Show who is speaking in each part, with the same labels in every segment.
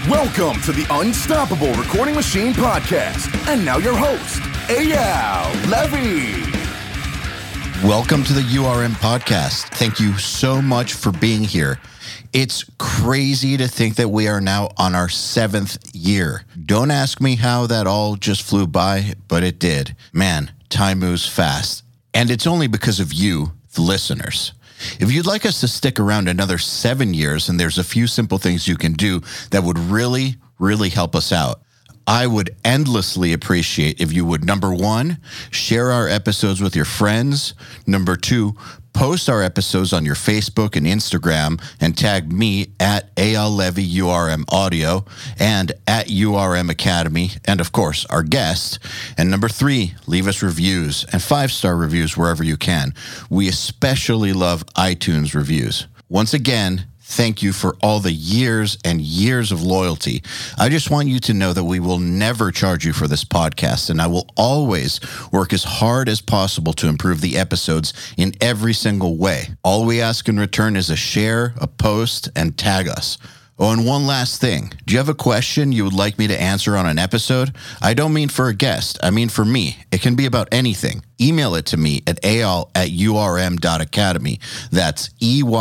Speaker 1: Welcome to the Unstoppable Recording Machine Podcast. And now your host, Eyal Levi.
Speaker 2: Welcome to the URM Podcast. Thank you so much for being here. It's crazy to think that we are now on our 7th year. Don't ask me how that all just flew by, but it did. Man, time moves fast. And it's only because of you, the listeners. If you'd like us to stick around another 7 years, and there's a few simple things you can do that would really help us out. I would endlessly appreciate if you would, number 1, share our episodes with your friends. Number 2, post our episodes on your Facebook and Instagram and tag me at Eyal Levi URM Audio and at URM Academy, and of course, our guest. And number 3, leave us reviews and 5-star reviews wherever you can. We especially love iTunes reviews. Once again, thank you for all the years and years of loyalty. I just want you to know that we will never charge you for this podcast, and I will always work as hard as possible to improve the episodes in every single way. All we ask in return is a share, a post, and tag us. Oh, and one last thing. Do you have a question you would like me to answer on an episode? I don't mean for a guest. I mean for me. It can be about anything. Email it to me at eyal@urm.academy. That's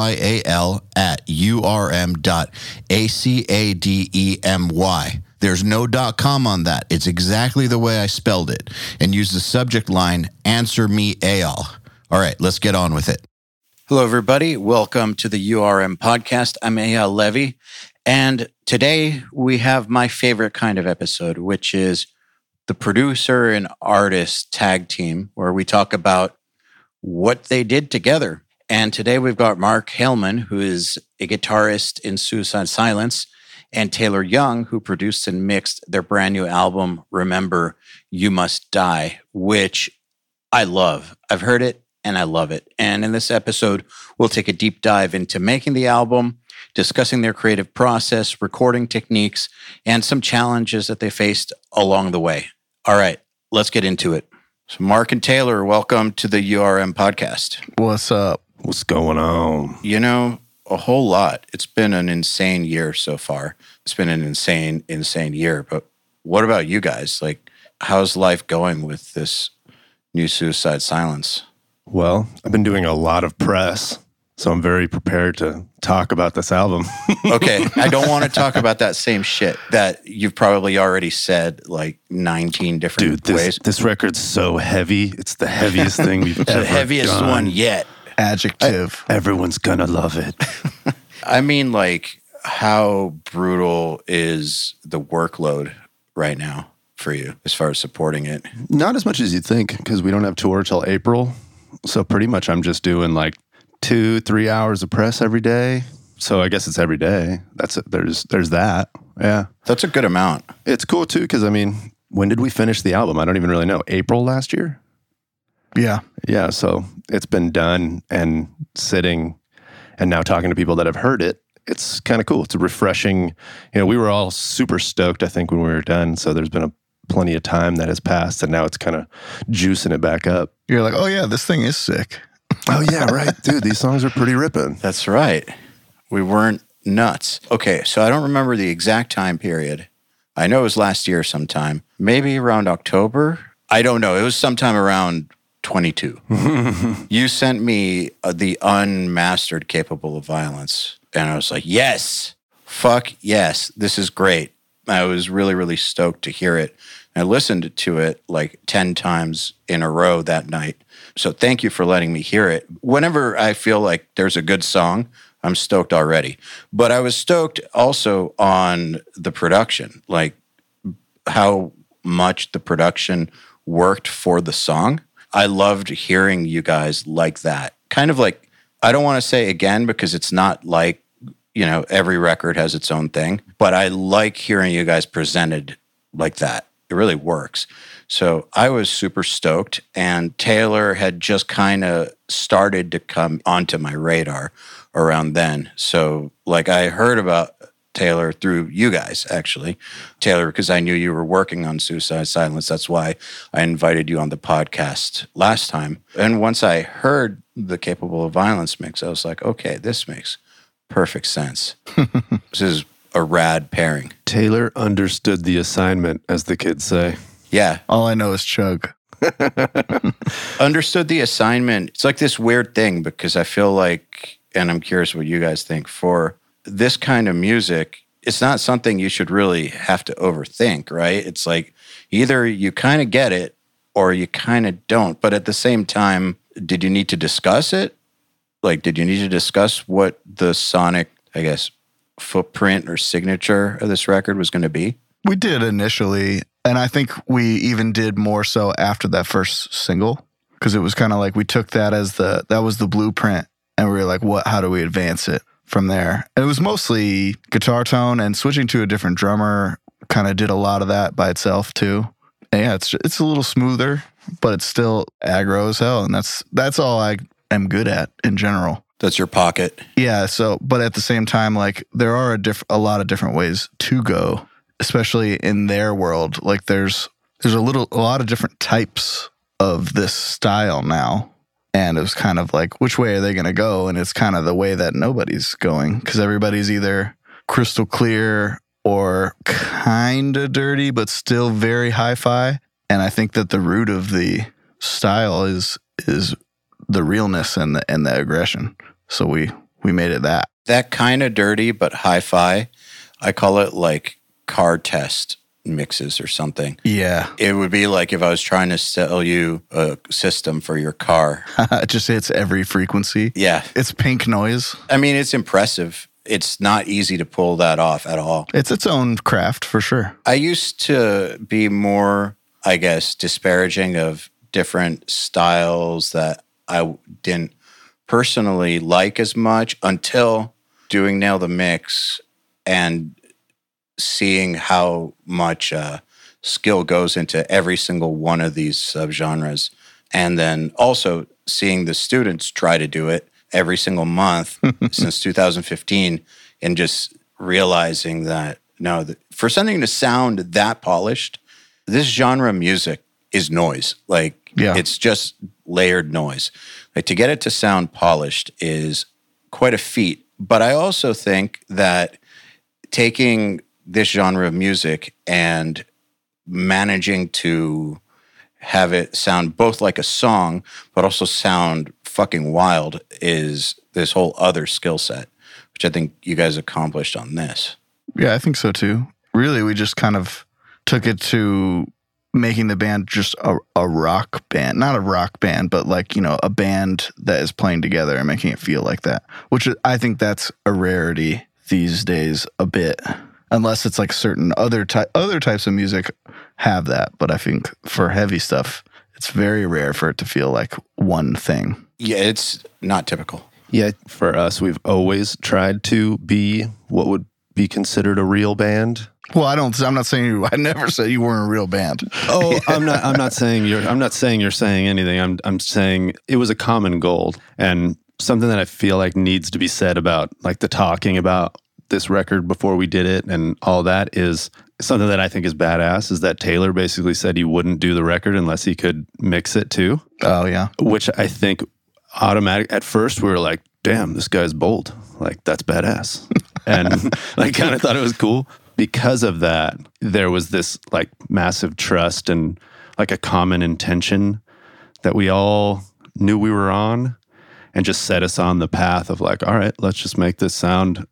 Speaker 2: EYAL@urm.academy. There's no .com on that. It's exactly the way I spelled it. And use the subject line, Answer Me Eyal. All right, let's get on with it. Hello, everybody. Welcome to the URM Podcast. I'm Eyal Levi. And today we have my favorite kind of episode, which is the producer and artist tag team, where we talk about what they did together. And today we've got Mark Haleman, who is a guitarist in Suicide Silence, and Taylor Young, who produced and mixed their brand new album, Remember, You Must Die, which I love. I've heard it and I love it. And in this episode, we'll take a deep dive into making the album, discussing their creative process, recording techniques, and some challenges that they faced along the way. All right, let's get into it. So Mark and Taylor, welcome to the URM Podcast.
Speaker 3: What's up?
Speaker 4: What's going on?
Speaker 2: You know, a whole lot. It's been an insane year so far. It's been an insane year. But what about you guys? Like, how's life going with this new Suicide Silence?
Speaker 4: Well, I've been doing a lot of press, so I'm very prepared to talk about this album.
Speaker 2: Okay, I don't want to talk about that same shit that you've probably already said like 19 different ways.
Speaker 4: This record's so heavy. It's the heaviest thing we've ever done.
Speaker 2: The heaviest one yet.
Speaker 3: Adjective.
Speaker 4: Everyone's gonna love it.
Speaker 2: I mean, like, how brutal is the workload right now for you as far as supporting it?
Speaker 4: Not as much as you'd think, because we don't have tour till April. So pretty much I'm just doing like 2-3 hours of press every day. So I guess it's every day. That's it. There's that. Yeah.
Speaker 2: That's a good amount.
Speaker 4: It's cool too, because I mean, when did we finish the album? I don't even really know. April last year?
Speaker 3: Yeah.
Speaker 4: Yeah. So it's been done and sitting and now talking to people that have heard it. It's kind of cool. It's a refreshing, you know, we were all super stoked, I think, when we were done. So there's been plenty of time that has passed, and now it's kind of juicing it back up.
Speaker 3: You're like, oh yeah, this thing is sick.
Speaker 4: Oh yeah, right. Dude, these songs are pretty ripping.
Speaker 2: That's right. We weren't nuts. Okay, so I don't remember the exact time period. I know it was last year sometime. Maybe around October? I don't know. It was sometime around 22. You sent me the unmastered Capable of Violence, and I was like, yes, fuck yes, this is great. I was really stoked to hear it. I listened to it like 10 times in a row that night. So thank you for letting me hear it. Whenever I feel like there's a good song, I'm stoked already. But I was stoked also on the production, like how much the production worked for the song. I loved hearing you guys like that. Kind of like, I don't want to say again, because it's not like, you know, every record has its own thing, but I like hearing you guys presented like that. It really works. So I was super stoked, and Taylor had just kind of started to come onto my radar around then. So like I heard about Taylor through you guys, actually. Taylor, because I knew you were working on Suicide Silence. That's why I invited you on the podcast last time. And once I heard the Capable of Violence mix, I was like, okay, this makes perfect sense. This is
Speaker 5: a rad pairing.
Speaker 4: Taylor understood the assignment, as the kids say.
Speaker 5: Yeah.
Speaker 3: All I know is chug.
Speaker 5: Understood the assignment. It's like this weird thing because I feel like, and I'm curious what you guys think, for this kind of music, it's not something you should really have to overthink, right? It's like either you kind of get it or you kind of don't. But at the same time, did you need to discuss it? Like, did you need to discuss what the sonic, I guess, footprint or signature of this record was going to be?
Speaker 3: We did initially, and I think we even did more so after that first single, because it was kind of like we took that as that was the blueprint, and we were like, how do we advance it from there? And it was mostly guitar tone, and switching to a different drummer kind of did a lot of that by itself too. And yeah, it's a little smoother, but it's still aggro as hell, and that's all I am good at in general.
Speaker 5: That's your pocket.
Speaker 3: Yeah. So, but at the same time, like there are a lot of different ways to go, especially in their world. Like there's a lot of different types of this style now, and it was kind of like, which way are they going to go? And it's kind of the way that nobody's going, because everybody's either crystal clear or kind of dirty, but still very hi-fi. And I think that the root of the style is the realness and the aggression. So we made it that.
Speaker 5: That kind of dirty but hi-fi, I call it like car test mixes or something.
Speaker 3: Yeah.
Speaker 5: It would be like if I was trying to sell you a system for your car.
Speaker 3: It just hits every frequency.
Speaker 5: Yeah.
Speaker 3: It's pink noise.
Speaker 5: I mean, it's impressive. It's not easy to pull that off at all.
Speaker 3: It's its own craft for sure.
Speaker 5: I used to be more, I guess, disparaging of different styles that I didn't personally like as much until doing Nail the Mix and seeing how much skill goes into every single one of these subgenres. And then also seeing the students try to do it every single month since 2015 and just realizing that, no, for something to sound that polished, this genre of music is noise. Like, It's just layered noise. Like, to get it to sound polished is quite a feat. But I also think that taking this genre of music and managing to have it sound both like a song, but also sound fucking wild is this whole other skill set, which I think you guys accomplished on this.
Speaker 3: Yeah, I think so too. Really, we just kind of took it to making the band just a rock band. Not a rock band, but like, a band that is playing together and making it feel like that, which I think that's a rarity these days a bit, unless it's like certain other types of music have that. But I think for heavy stuff, it's very rare for it to feel like one thing.
Speaker 5: Yeah, it's not typical.
Speaker 4: Yeah, for us, we've always tried to be what would be considered a real band.
Speaker 3: Well, I'm not saying I never said you weren't a real band.
Speaker 4: Oh, I'm not saying you're saying anything. I'm saying it was a common goal, and something that I feel like needs to be said about like the talking about this record before we did it and all that is something that I think is badass, is that Taylor basically said he wouldn't do the record unless he could mix it too.
Speaker 3: Oh yeah.
Speaker 4: Which I think at first we were like, damn, this guy's bold. Like, that's badass. And like kind of thought it was cool. Because of that, there was this like massive trust and like a common intention that we all knew we were on, and just set us on the path of like, all right, let's just make this sound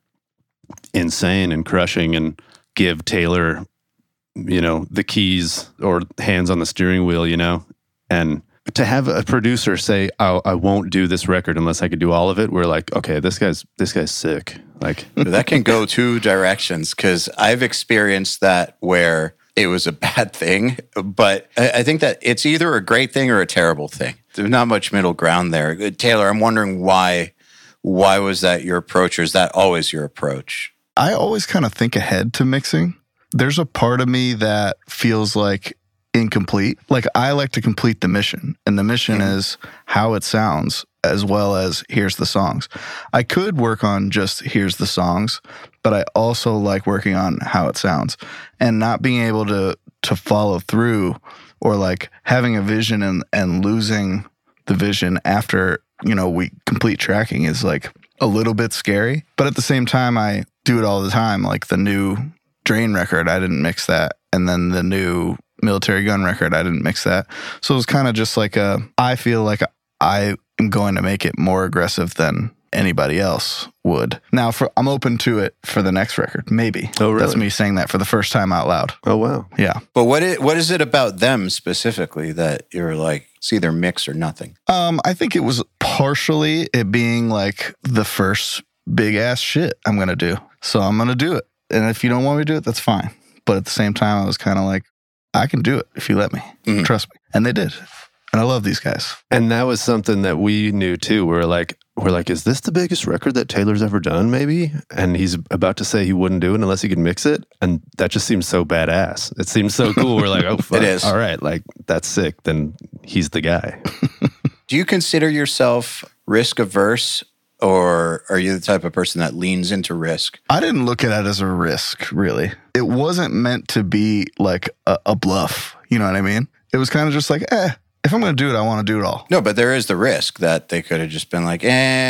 Speaker 4: insane and crushing and give Taylor, the keys or hands on the steering wheel, and to have a producer say, I won't do this record unless I could do all of it. We're like, okay, this guy's sick. Like
Speaker 5: that can go two directions, because I've experienced that where it was a bad thing, but I think that it's either a great thing or a terrible thing. There's not much middle ground there. Taylor, I'm wondering why was that your approach, or is that always your approach?
Speaker 3: I always kind of think ahead to mixing. There's a part of me that feels like incomplete. Like, I like to complete the mission, and the mission is how it sounds as well as here's the songs. I could work on just here's the songs, but I also like working on how it sounds, and not being able to follow through, or like having a vision and losing the vision after, we complete tracking is like a little bit scary. But at the same time, I do it all the time. Like the new Drain record, I didn't mix that. And then the new Military Gun record, I didn't mix that. So it was kind of just like I feel like I am going to make it more aggressive than anybody else would. Now, I'm open to it for the next record, maybe.
Speaker 4: Oh, really?
Speaker 3: That's me saying that for the first time out loud.
Speaker 4: Oh, wow.
Speaker 3: Yeah.
Speaker 5: But what is it about them specifically that you're like, it's either mix or nothing?
Speaker 3: I think it was partially it being like the first big ass shit I'm going to do. So I'm going to do it. And if you don't want me to do it, that's fine. But at the same time, I was kind of like, I can do it if you let me.
Speaker 5: Mhm.
Speaker 3: Trust me. And they did. And I love these guys.
Speaker 4: And that was something that we knew too. We're like, is this the biggest record that Taylor's ever done, maybe? And he's about to say he wouldn't do it unless he could mix it. And that just seems so badass. It seems so cool. We're like, oh, fuck.
Speaker 5: It is.
Speaker 4: All right, like, that's sick. Then he's the guy.
Speaker 5: Do you consider yourself risk averse, or are you the type of person that leans into risk?
Speaker 3: I didn't look at it as a risk, really. It wasn't meant to be like a bluff. You know what I mean? It was kind of just like, if I'm going to do it, I want to do it all.
Speaker 5: No, but there is the risk that they could have just been like,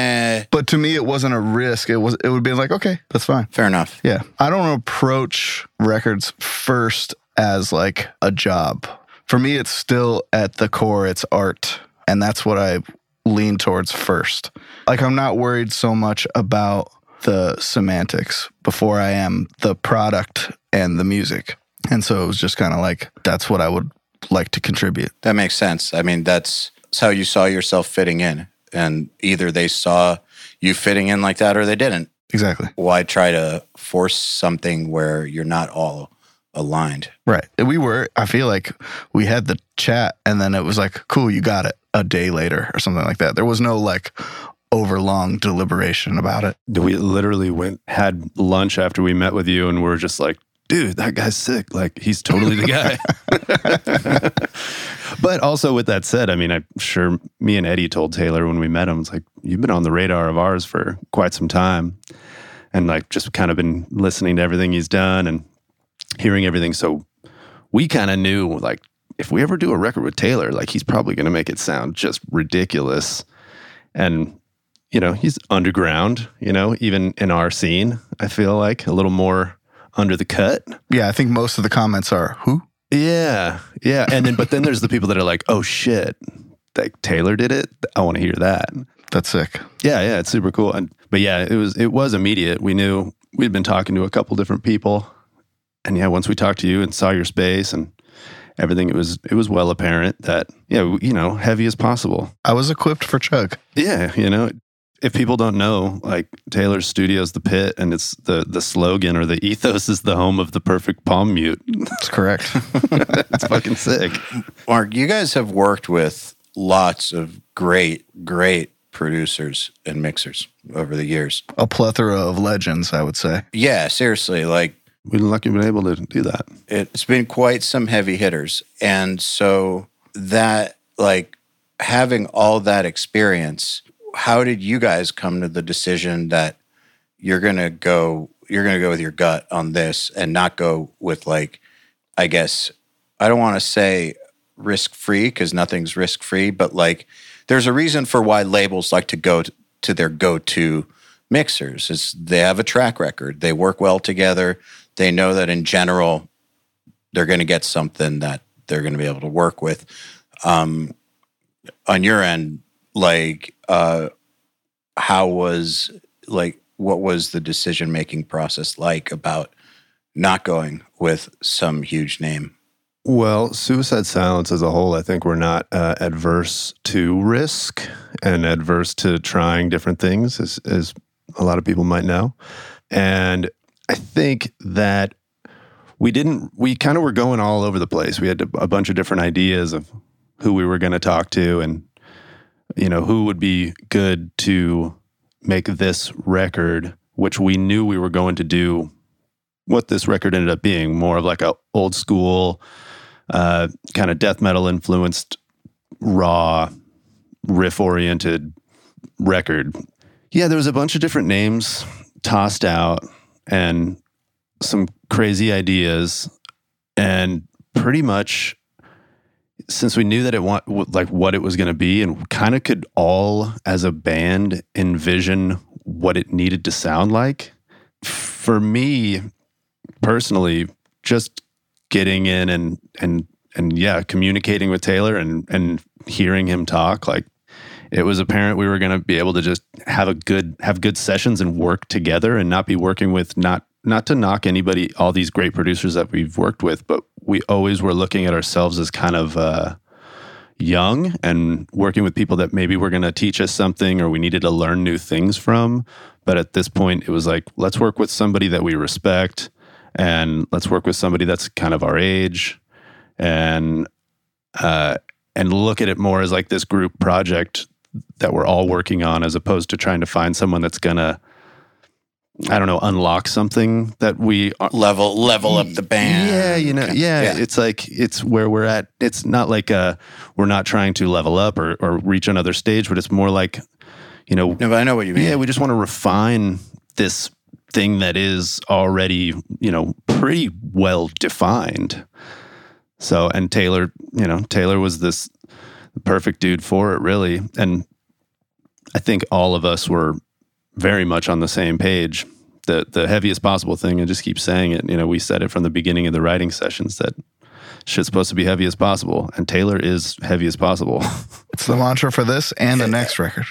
Speaker 3: But to me, it wasn't a risk. It would be like, okay, that's fine.
Speaker 5: fair enough.
Speaker 3: Yeah. I don't approach records first as like a job. For me, it's still at the core, it's art. And that's what I lean towards first. Like, I'm not worried so much about the semantics before I am the product and the music. And so it was just kind of like, that's what I would like to contribute.
Speaker 5: That makes sense. I mean, that's how you saw yourself fitting in. And either they saw you fitting in like that or they didn't.
Speaker 3: Exactly.
Speaker 5: Why try to force something where you're not all aligned?
Speaker 3: Right. I feel like we had the chat and then it was like, cool, you got it a day later or something like that. There was no like overlong deliberation about it.
Speaker 4: We literally had lunch after we met with you and we're just like, dude, that guy's sick. Like, he's totally the guy. But also with that said, I mean, I'm sure me and Eddie told Taylor when we met him, it's like, you've been on the radar of ours for quite some time. And like, just kind of been listening to everything he's done and hearing everything. So we kind of knew, like, if we ever do a record with Taylor, like, he's probably going to make it sound just ridiculous. And, you know, he's underground, you know, even in our scene, I feel like a little more under the cut.
Speaker 3: Yeah, I think most of the comments are, who?
Speaker 4: Yeah. And then, but then there's the people that are like, oh shit, like Taylor did it. I want to hear that.
Speaker 3: That's sick.
Speaker 4: Yeah, it's super cool. But yeah, it was immediate. We knew we'd been talking to a couple different people, and yeah, once we talked to you and saw your space and everything, it was well apparent that, yeah, you know, heavy as possible.
Speaker 3: I was equipped for Chug.
Speaker 4: Yeah, you know, if people don't know, like, Taylor's studio's the Pit, and it's the slogan or the ethos is the home of the perfect palm mute.
Speaker 3: That's correct.
Speaker 4: It's fucking sick.
Speaker 5: Mark, you guys have worked with lots of great producers and mixers over the years.
Speaker 3: A plethora of legends, I would say.
Speaker 5: Yeah, seriously, like,
Speaker 4: We've been lucky been able to do that.
Speaker 5: it's been quite some heavy hitters. And so that, like, having all that experience, how did you guys come to the decision that you're going to go with your gut on this and not go with, like, I guess, I don't want to say risk-free because nothing's risk-free, but like, there's a reason for why labels like to go to their go-to mixers is they have a track record. They work well together. They know that in general, they're going to get something that they're going to be able to work with. On your end, like, what was the decision-making process like about not going with some huge name?
Speaker 4: Well, Suicide Silence as a whole, I think we're not adverse to risk and adverse to trying different things, as a lot of people might know. And I think that we kind of were going all over the place. We had a bunch of different ideas of who we were going to talk to and, you know, who would be good to make this record, which we knew we were going to do what this record ended up being, more of like a old school, kind of death metal influenced, raw, riff oriented record. Yeah, there was a bunch of different names tossed out and some crazy ideas, and pretty much since we knew that what it was going to be, and kind of could all as a band envision what it needed to sound like, for me personally, just getting in and yeah, communicating with Taylor and hearing him talk, like it was apparent we were going to be able to just have good sessions and work together and not be working with, not to knock anybody, all these great producers that we've worked with, but we always were looking at ourselves as kind of young and working with people that maybe were going to teach us something or we needed to learn new things from. But at this point, it was like, let's work with somebody that we respect and let's work with somebody that's kind of our age and look at it more as like this group project that we're all working on, as opposed to trying to find someone that's going to, I don't know, unlock something that we are,
Speaker 5: level up the band.
Speaker 4: Yeah. It's like, it's where we're at. It's not like we're not trying to level up or reach another stage, but it's more like,
Speaker 5: No, but I know what you mean.
Speaker 4: Yeah, we just want to refine this thing that is already, pretty well defined. So, and Taylor was the perfect dude for it, really. And I think all of us were very much on the same page. The heaviest possible thing, I just keep saying it, we said it from the beginning of the writing sessions that shit's supposed to be heavy as possible. And Taylor is heavy as possible.
Speaker 3: It's the mantra for this and the next record.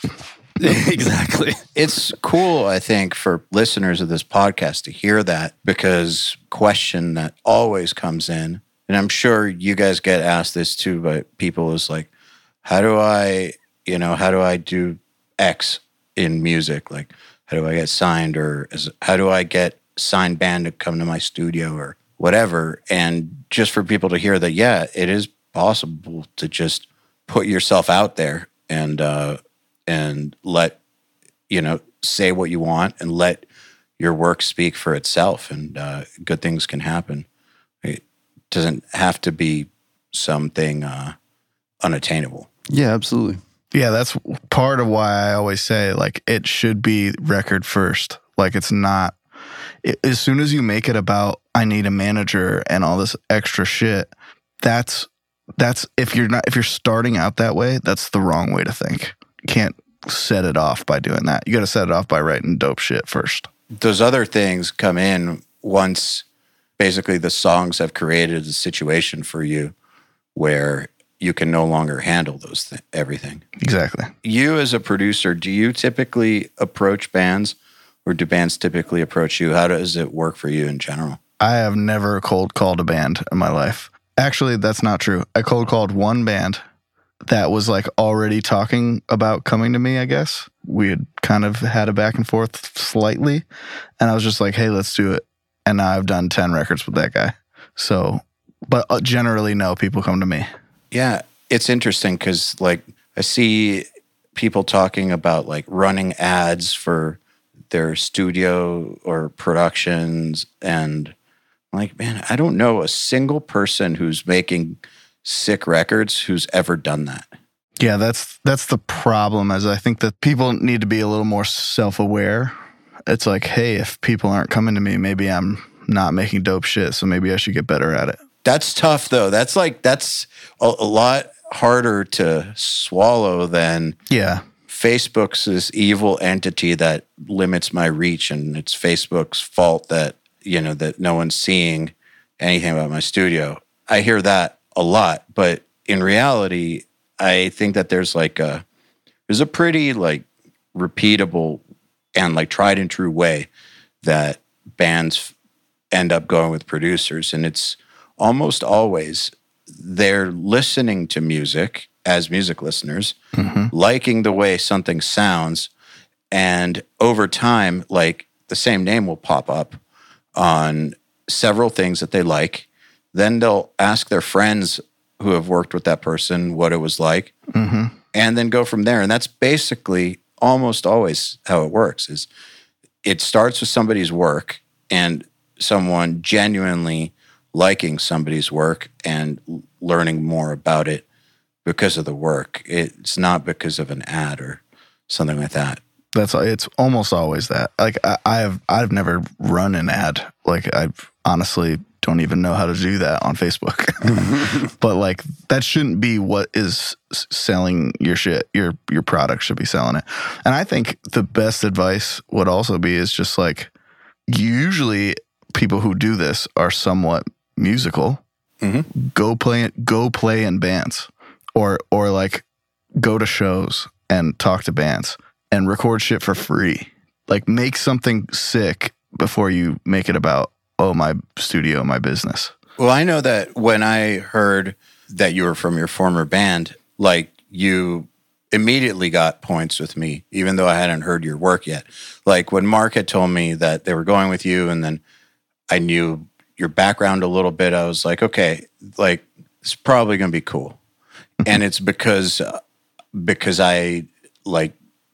Speaker 4: Exactly.
Speaker 5: It's cool, I think, for listeners of this podcast to hear that, because question that always comes in, and I'm sure you guys get asked this too by people, is like, how do I do X in music? Like, how do I get signed, or how do I get signed band to come to my studio or whatever? And just for people to hear that, yeah, it is possible to just put yourself out there and let, say what you want and let your work speak for itself, and good things can happen. It doesn't have to be something unattainable.
Speaker 4: Yeah, absolutely.
Speaker 3: Yeah, that's part of why I always say, like, it should be record first. Like, it's not, as soon as you make it about, I need a manager and all this extra shit, that's if you're starting out that way, that's the wrong way to think. You can't set it off by doing that. You got to set it off by writing dope shit first.
Speaker 5: Those other things come in once basically the songs have created a situation for you where you can no longer handle everything.
Speaker 3: Exactly.
Speaker 5: You as a producer, do you typically approach bands, or do bands typically approach you? How does it work for you in general?
Speaker 3: I have never cold called a band in my life. Actually, that's not true. I cold called one band that was like already talking about coming to me, I guess. We had kind of had a back and forth slightly, and I was just like, hey, let's do it. And now I've done 10 records with that guy. So, but generally, no, people come to me.
Speaker 5: Yeah, it's interesting because, like, I see people talking about, like, running ads for their studio or productions, and I'm like, man, I don't know a single person who's making sick records who's ever done that.
Speaker 3: Yeah, that's the problem, is I think that people need to be a little more self-aware. It's like, hey, if people aren't coming to me, maybe I'm not making dope shit, so maybe I should get better at it.
Speaker 5: That's tough, though. That's a lot harder to swallow than Facebook's this evil entity that limits my reach, and it's Facebook's fault that, that no one's seeing anything about my studio. I hear that a lot, but in reality, I think that there's a pretty like repeatable and like tried and true way that bands end up going with producers, and it's almost always they're listening to music as music listeners, liking the way something sounds, and over time, like, the same name will pop up on several things that they like. Then they'll ask their friends who have worked with that person what it was like, and then go from there. And that's basically almost always how it works. Is it starts with somebody's work and someone genuinely liking somebody's work and learning more about it because of the work. It's not because of an ad or something like that.
Speaker 3: It's almost always that. Like, I've never run an ad. Like, I honestly don't even know how to do that on Facebook. But like, that shouldn't be what is selling your shit. Your product should be selling it. And I think the best advice would also be is just like, usually people who do this are somewhat musical.
Speaker 5: Mm-hmm.
Speaker 3: Go play in bands, or like go to shows and talk to bands and record shit for free. Like make something sick before you make it about, oh, my studio, my business.
Speaker 5: Well, I know that when I heard that you were from your former band, like you immediately got points with me, even though I hadn't heard your work yet. Like when Mark had told me that they were going with you, and then I knew your background a little bit, I was like, okay, like it's probably going to be cool. And it's because I like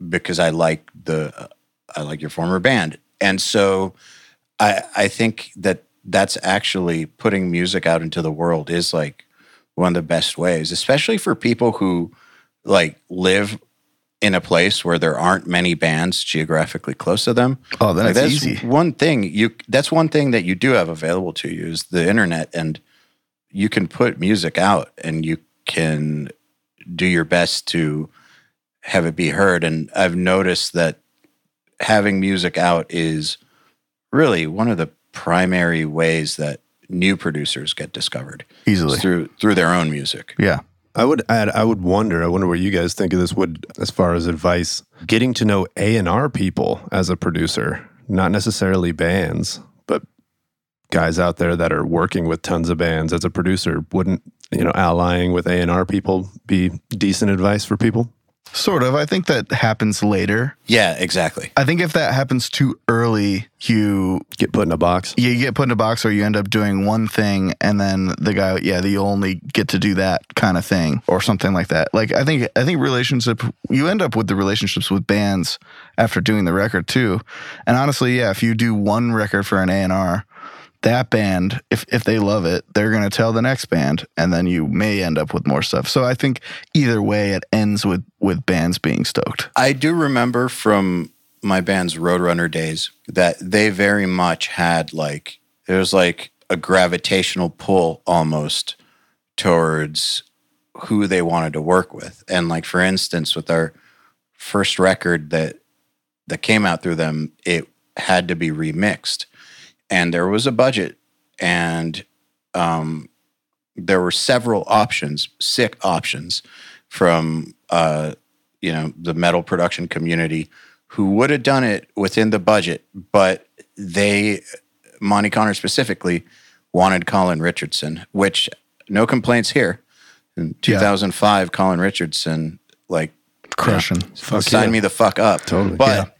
Speaker 5: your former band. And so I think that that's actually putting music out into the world is like one of the best ways, especially for people who like live in a place where there aren't many bands geographically close to them.
Speaker 3: Oh, then
Speaker 5: like,
Speaker 3: it's
Speaker 5: that's
Speaker 3: easy.
Speaker 5: That's one thing that you do have available to you is the internet, and you can put music out and you can do your best to have it be heard. And I've noticed that having music out is really one of the primary ways that new producers get discovered
Speaker 3: Easily.
Speaker 5: through their own music.
Speaker 3: Yeah.
Speaker 4: I would wonder what you guys think of this as far as advice, getting to know A&R people as a producer, not necessarily bands, but guys out there that are working with tons of bands as a producer. Wouldn't, allying with A&R people be decent advice for people?
Speaker 3: Sort of. I think that happens later.
Speaker 5: Yeah, exactly.
Speaker 3: I think if that happens too early, you
Speaker 4: Get put in a box?
Speaker 3: Yeah, you get put in a box, or you end up doing one thing and then the guy, you only get to do that kind of thing or something like that. Like I think you end up with the relationships with bands after doing the record too. And honestly, if you do one record for an A&R, that band, if they love it, they're going to tell the next band, and then you may end up with more stuff. So I think either way, it ends with bands being stoked.
Speaker 5: I do remember from my band's Roadrunner days that they very much had there was like a gravitational pull almost towards who they wanted to work with. And like, for instance, with our first record that came out through them, it had to be remixed. And there was a budget, and there were several options, sick options from the metal production community who would have done it within the budget, but Monty Connor specifically, wanted Colin Richardson, which no complaints here. In 2005, Colin Richardson,
Speaker 3: crushing.
Speaker 5: Sign me the fuck up.
Speaker 4: Totally.
Speaker 5: But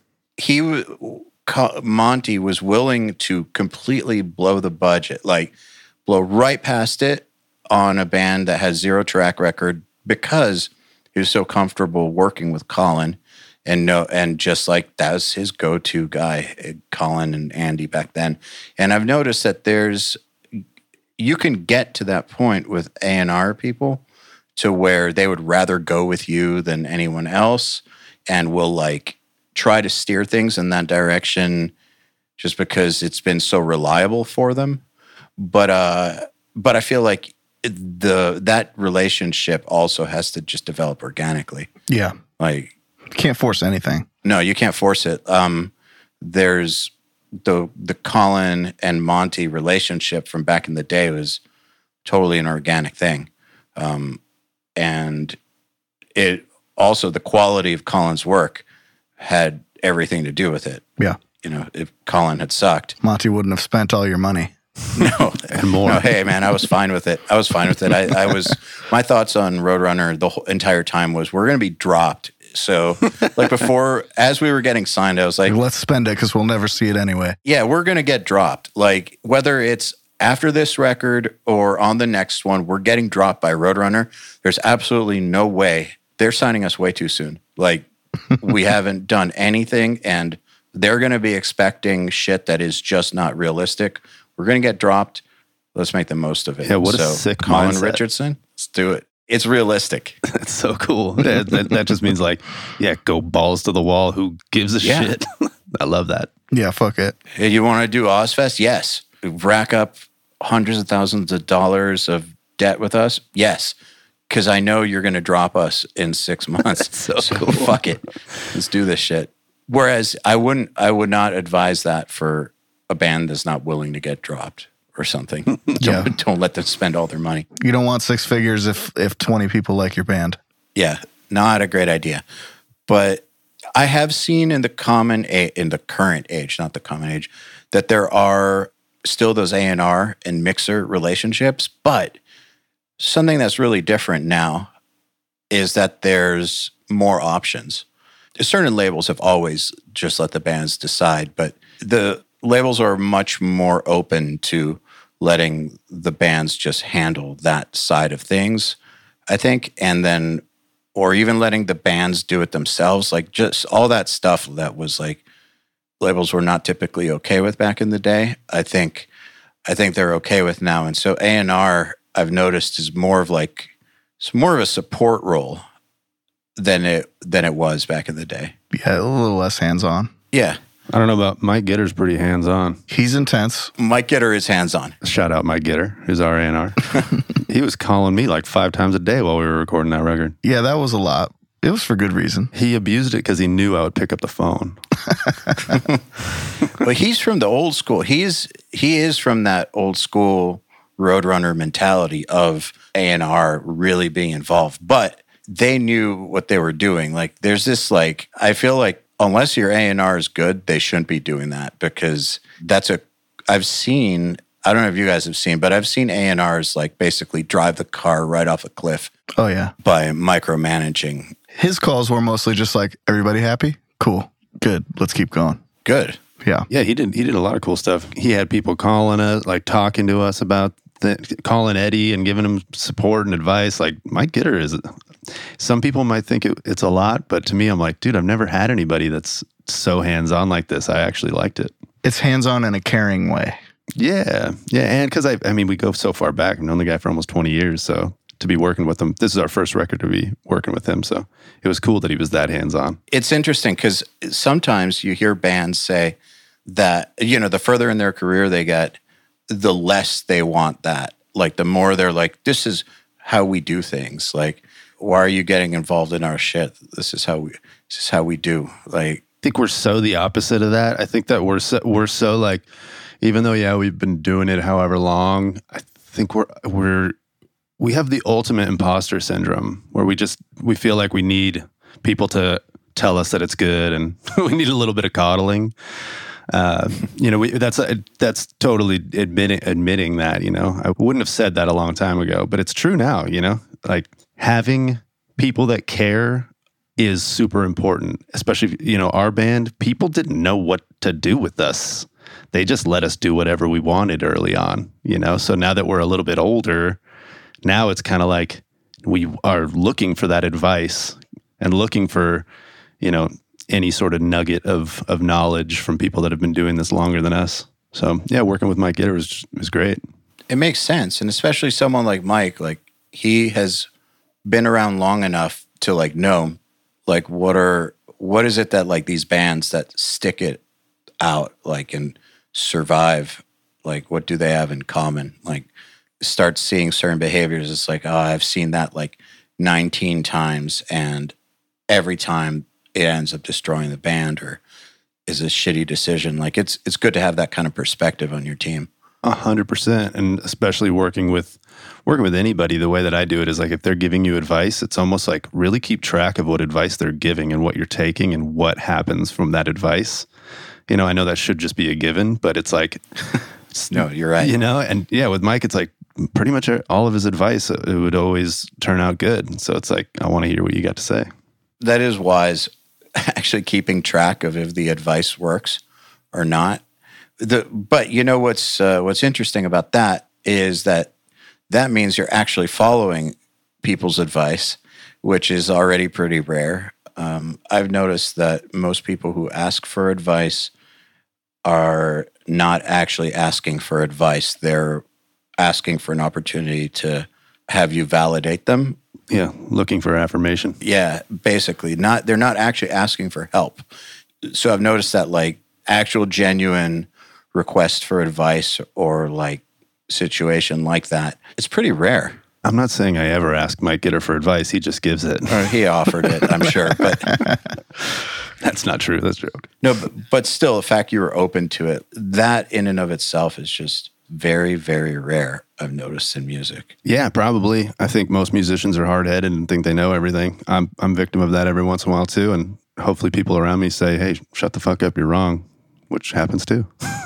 Speaker 5: Monty was willing to completely blow the budget, blow right past it on a band that has zero track record, because he was so comfortable working with Colin, and just like that was his go-to guy, Colin and Andy back then. And I've noticed that you can get to that point with A&R people to where they would rather go with you than anyone else, and will try to steer things in that direction just because it's been so reliable for them. But I feel like that relationship also has to just develop organically.
Speaker 3: Yeah. Can't force anything.
Speaker 5: No, you can't force it. There's the Colin and Monty relationship from back in the day was totally an organic thing. And it also, the quality of Colin's work had everything to do with it.
Speaker 3: Yeah.
Speaker 5: If Colin had sucked,
Speaker 3: Monty wouldn't have spent all your money.
Speaker 5: No,
Speaker 4: and more.
Speaker 5: No, hey man, I was fine with it. I was, my thoughts on Roadrunner the whole entire time was, we're going to be dropped. So before, as we were getting signed, I was like,
Speaker 3: let's spend it because we'll never see it anyway.
Speaker 5: Yeah, we're going to get dropped. Whether it's after this record or on the next one, we're getting dropped by Roadrunner. There's absolutely no way. They're signing us way too soon. We haven't done anything, and they're going to be expecting shit that is just not realistic. We're going to get dropped. Let's make the most of it.
Speaker 4: Yeah, what a sick
Speaker 5: Colin
Speaker 4: mindset.
Speaker 5: Richardson, let's do it. It's realistic.
Speaker 4: That's so cool. That just means go balls to the wall. Who gives a shit? I love that.
Speaker 3: Yeah, fuck it.
Speaker 5: Hey, you want to do Ozfest? Yes. Rack up hundreds of thousands of dollars of debt with us? Yes. Because I know you're going to drop us in 6 months.
Speaker 4: So cool.
Speaker 5: Fuck it. Let's do this shit. Whereas I would not advise that for a band that's not willing to get dropped or something.
Speaker 3: Yeah.
Speaker 5: Don't let them spend all their money.
Speaker 3: You don't want 6 figures if 20 people like your band.
Speaker 5: Yeah, not a great idea. But I have seen in the current age, not the common age, that there are still those A&R and mixer relationships. But something that's really different now is that there's more options. Certain labels have always just let the bands decide, but the labels are much more open to letting the bands just handle that side of things, I think, and then, or even letting the bands do it themselves, like just all that stuff that was like labels were not typically okay with back in the day. I think they're okay with now, and so A&R I've noticed is more of a support role than it was back in the day.
Speaker 3: Yeah, a little less hands-on.
Speaker 5: Yeah.
Speaker 4: I don't know about Mike Gitter's pretty hands-on.
Speaker 3: He's intense.
Speaker 5: Mike Gitter is hands-on.
Speaker 4: Shout out Mike Gitter, who's our A&R. He was calling me like 5 times a day while we were recording that record.
Speaker 3: Yeah, that was a lot. It was for good reason.
Speaker 4: He abused it because he knew I would pick up the phone.
Speaker 5: But he's from the old school. He is from that old school Roadrunner mentality of A&R really being involved. But they knew what they were doing. Like there's this I feel like unless your A&R is good, they shouldn't be doing that, because I've seen, I don't know if you guys have seen, but I've seen A&Rs like basically drive the car right off a cliff
Speaker 3: Oh, yeah.
Speaker 5: by micromanaging.
Speaker 3: His calls were mostly just like, everybody happy? Cool. Good. Let's keep going.
Speaker 5: Good.
Speaker 3: Yeah.
Speaker 4: Yeah, he did a lot of cool stuff. He had people calling us, like talking to us about calling Eddie and giving him support and advice. Like Mike Gitter is, some people might think it's a lot, but to me, I'm like, dude, I've never had anybody that's so hands-on like this. I actually liked it.
Speaker 3: It's hands-on in a caring way.
Speaker 4: Yeah. Yeah. And because I mean, we go so far back. I've known the guy for almost 20 years. So to be working with him, this is our first record to be working with him. So it was cool that he was that hands-on.
Speaker 5: It's interesting because sometimes you hear bands say that, the further in their career they get, the less they want that. Like the more they're like, this is how we do things. Like, why are you getting involved in our shit? This is how we do. Like,
Speaker 4: I think we're so the opposite of that. I think that we're so like, even though, yeah, we've been doing it however long, I think we have the ultimate imposter syndrome where we feel like we need people to tell us that it's good, and we need a little bit of coddling. That's totally admitting that, I wouldn't have said that a long time ago, but it's true now, like having people that care is super important, especially, our band, people didn't know what to do with us. They just let us do whatever we wanted early on, so now that we're a little bit older, now it's kind of like we are looking for that advice and looking for, any sort of nugget of knowledge from people that have been doing this longer than us. So yeah, working with Mike Gitter was great.
Speaker 5: It makes sense. And especially someone like Mike, like he has been around long enough to like know, like what is it that like these bands that stick it out, like, and survive, like what do they have in common? Like start seeing certain behaviors. It's like, oh, I've seen that like 19 times, and every time it ends up destroying the band or is a shitty decision. Like it's good to have that kind of perspective on your team.
Speaker 4: 100%. And especially working with anybody, the way that I do it is like, if they're giving you advice, it's almost like really keep track of what advice they're giving and what you're taking and what happens from that advice. I know that should just be a given, but it's like,
Speaker 5: no, you're right.
Speaker 4: And yeah, with Mike, it's like pretty much all of his advice, it would always turn out good. So it's like, I want to hear what you got to say.
Speaker 5: That is wise. Actually keeping track of if the advice works or not. But what's interesting about that is that means you're actually following people's advice, which is already pretty rare. I've noticed that most people who ask for advice are not actually asking for advice. They're asking for an opportunity to have you validate them.
Speaker 4: Yeah, looking for affirmation.
Speaker 5: Yeah, basically. They're not actually asking for help. So I've noticed that like actual genuine request for advice or like situation like that, it's pretty rare.
Speaker 4: I'm not saying I ever ask Mike Gitter for advice. He just gives it.
Speaker 5: Or he offered it, I'm sure. But
Speaker 4: That's not true. That's a joke.
Speaker 5: No, but still, the fact you were open to it, that in and of itself is just very, very rare, I've noticed in music.
Speaker 4: Yeah, probably. I think most musicians are hard-headed and think they know everything. I'm victim of that every once in a while too, and hopefully people around me say, "Hey, shut the fuck up, you're wrong," which happens too.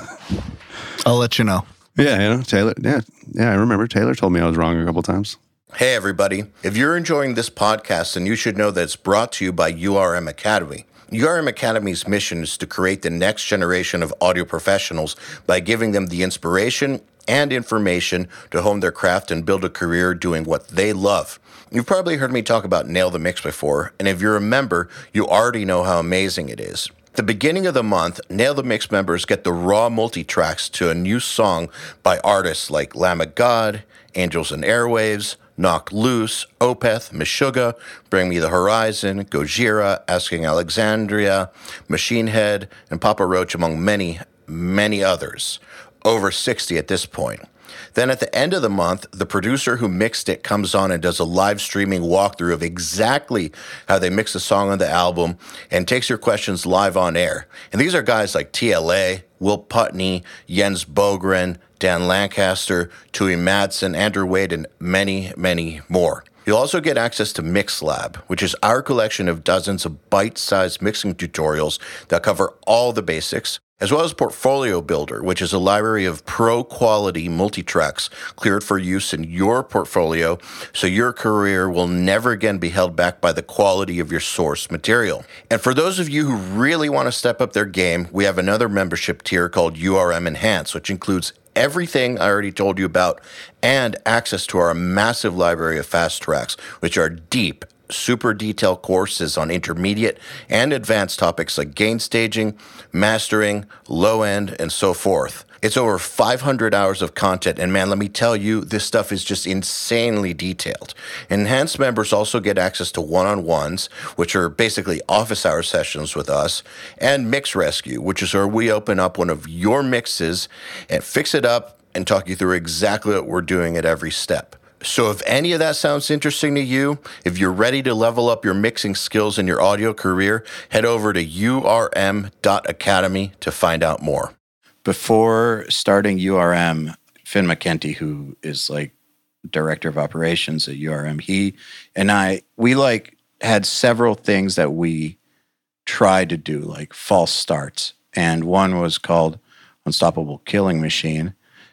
Speaker 3: I'll let you know.
Speaker 4: Yeah, Taylor. Yeah, I remember Taylor told me I was wrong a couple times.
Speaker 2: Hey, everybody. If you're enjoying this podcast, then you should know that it's brought to you by URM Academy. URM Academy's mission is to create the next generation of audio professionals by giving them the inspiration and information to hone their craft and build a career doing what they love. You've probably heard me talk about Nail the Mix before, and if you're a member, you already know how amazing it is. At the beginning of the month, Nail the Mix members get the raw multi-tracks to a new song by artists like Lamb of God, Angels and Airwaves, Knock Loose, Opeth, Meshuggah, Bring Me the Horizon, Gojira, Asking Alexandria, Machine Head, and Papa Roach, among many, many others. Over 60 at this point. Then at the end of the month, the producer who mixed it comes on and does a live streaming walkthrough of exactly how they mix the song on the album and takes your questions live on air. And these are guys like TLA, Will Putney, Jens Bogren, Dan Lancaster, Tui Madsen, Andrew Wade, and many, many more. You'll also get access to MixLab, which is our collection of dozens of bite-sized mixing tutorials that cover all the basics, as well as Portfolio Builder, which is a library of pro-quality multi-tracks cleared for use in your portfolio, so your career will never again be held back by the quality of your source material. And for those of you who really want to step up their game, we have another membership tier called URM Enhance, which includes everything I already told you about and access to our massive library of fast tracks, which are deep, super detailed courses on intermediate and advanced topics like gain staging, mastering, low end, and so forth. It's over 500 hours of content, and man, let me tell you, this stuff is just insanely detailed. Enhanced members also get access to one-on-ones, which are basically office hour sessions with us, and Mix Rescue, which is where we open up one of your mixes and fix it up and talk you through exactly what we're doing at every step. So if any of that sounds interesting to you, if you're ready to level up your mixing skills in your audio career, head over to urm.academy to find out more.
Speaker 5: Before starting URM, Finn McKenty, who is like director of operations at URM, he and we like had several things that we tried to do, like false starts. And one was called Unstoppable Killing Machine,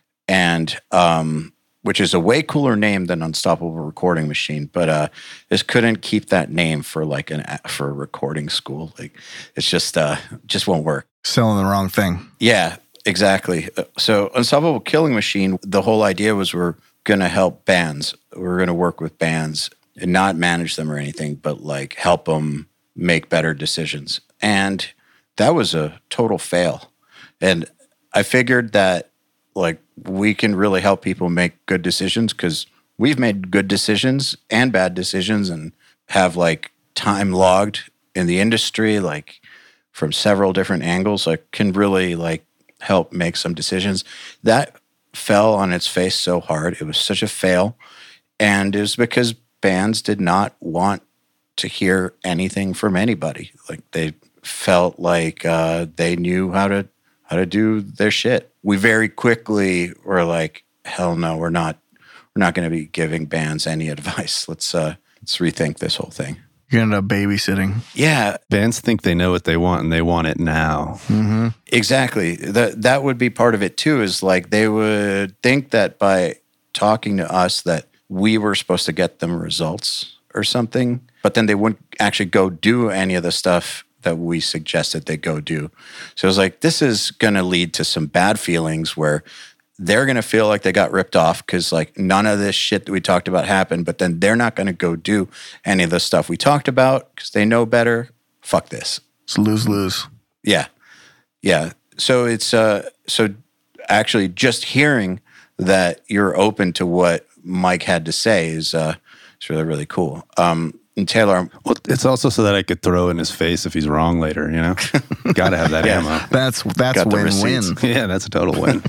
Speaker 5: and which is a way cooler name than Unstoppable Recording Machine, but just couldn't keep that name for like for a recording school. Like it's just won't work.
Speaker 3: Selling the wrong thing.
Speaker 5: Yeah, exactly. So Unstoppable Killing Machine, the whole idea was we're going to help bands. We're going to work with bands and not manage them or anything, but like help them make better decisions. And that was a total fail. And I figured that like we can really help people make good decisions because we've made good decisions and bad decisions and have like time logged in the industry, like from several different angles, like can really like help make some decisions. That fell on its face so hard. It was such a fail. And it was because bands did not want to hear anything from anybody. Like they felt like they knew how to do their shit. We very quickly were like, hell no, we're not going to be giving bands any advice. Let's rethink this whole thing.
Speaker 3: You end up babysitting.
Speaker 5: Yeah.
Speaker 4: Bands think they know what they want and they want it now.
Speaker 3: Mm-hmm.
Speaker 5: Exactly. That would be part of it too, is like they would think that by talking to us that we were supposed to get them results or something, but then they wouldn't actually go do any of the stuff that we suggested they go do. So it was like, this is going to lead to some bad feelings where they're going to feel like they got ripped off because like none of this shit that we talked about happened, but then they're not going to go do any of the stuff we talked about because they know better. Fuck this.
Speaker 3: It's lose-lose.
Speaker 5: Yeah. Yeah. So it's, so actually just hearing that you're open to what Mike had to say is really, really cool. And Taylor,
Speaker 4: well, it's also so that I could throw in his face if he's wrong later, you know? Got to have that ammo.
Speaker 3: That's win-win.
Speaker 4: Yeah, that's a total win.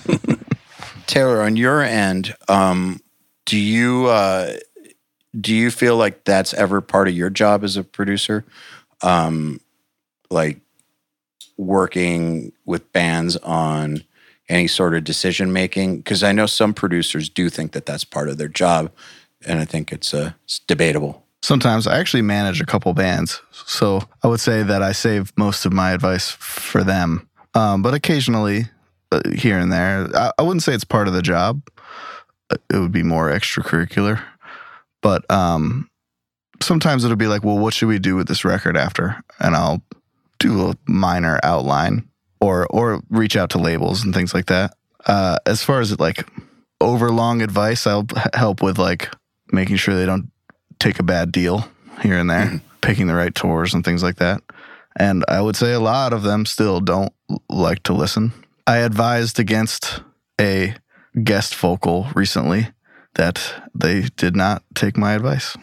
Speaker 5: Taylor, on your end, do you feel like that's ever part of your job as a producer? like working with bands on any sort of decision making? Because I know some producers do think that that's part of their job, and I think it's debatable.
Speaker 3: Sometimes I actually manage a couple bands, so I would say that I save most of my advice for them. But occasionally, here and there, I wouldn't say it's part of the job. It would be more extracurricular. But sometimes it'll be like, well, what should we do with this record after? And I'll do a minor outline or reach out to labels and things like that. As far as like overlong advice, I'll help with like making sure they don't take a bad deal here and there, picking the right tours and things like that. And I would say a lot of them still don't like to listen. I advised against a guest vocal recently that they did not take my advice.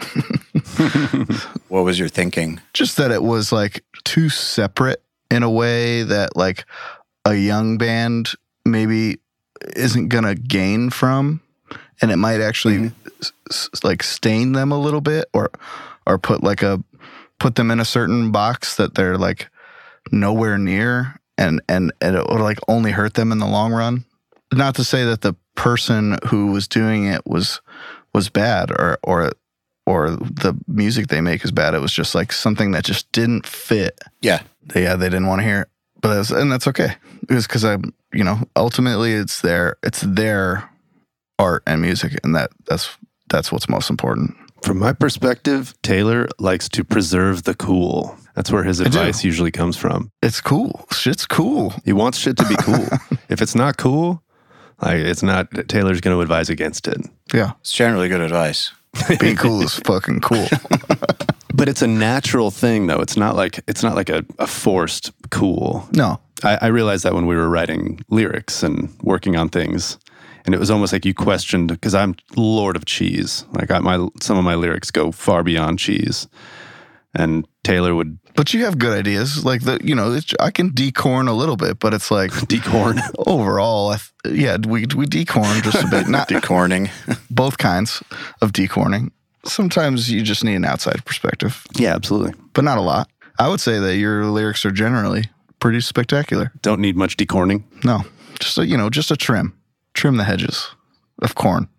Speaker 5: What was your thinking?
Speaker 3: Just that it was like too separate in a way that like a young band maybe isn't going to gain from, and it might actually like stain them a little bit or put them in a certain box that they're like nowhere near, and it would like only hurt them in the long run. Not to say that the person who was doing it was bad or the music they make is bad. It was just like something that just didn't fit.
Speaker 5: Yeah.
Speaker 3: They didn't want to hear it, and that's okay. It was because ultimately it's their art and music, and that's what's most important.
Speaker 4: From my perspective, Taylor likes to preserve the cool. That's where his advice usually comes from.
Speaker 3: It's cool. Shit's cool.
Speaker 4: He wants shit to be cool. If it's not cool, like it's not, Taylor's going to advise against it.
Speaker 3: Yeah.
Speaker 5: It's generally good advice.
Speaker 3: Being cool is fucking cool.
Speaker 4: But it's a natural thing, though. It's not like a forced cool.
Speaker 3: No.
Speaker 4: I realized that when we were writing lyrics and working on things. And it was almost like you questioned, because I'm Lord of cheese. Like some of my lyrics go far beyond cheese. And Taylor would...
Speaker 3: But you have good ideas. Like, I can decorn a little bit, but it's like...
Speaker 4: Decorn?
Speaker 3: Overall, we decorn just a bit. Not
Speaker 5: decorning.
Speaker 3: Both kinds of decorning. Sometimes you just need an outside perspective.
Speaker 4: Yeah, absolutely.
Speaker 3: But not a lot. I would say that your lyrics are generally pretty spectacular.
Speaker 4: Don't need much decorning?
Speaker 3: No. Just a trim. Trim the hedges of corn.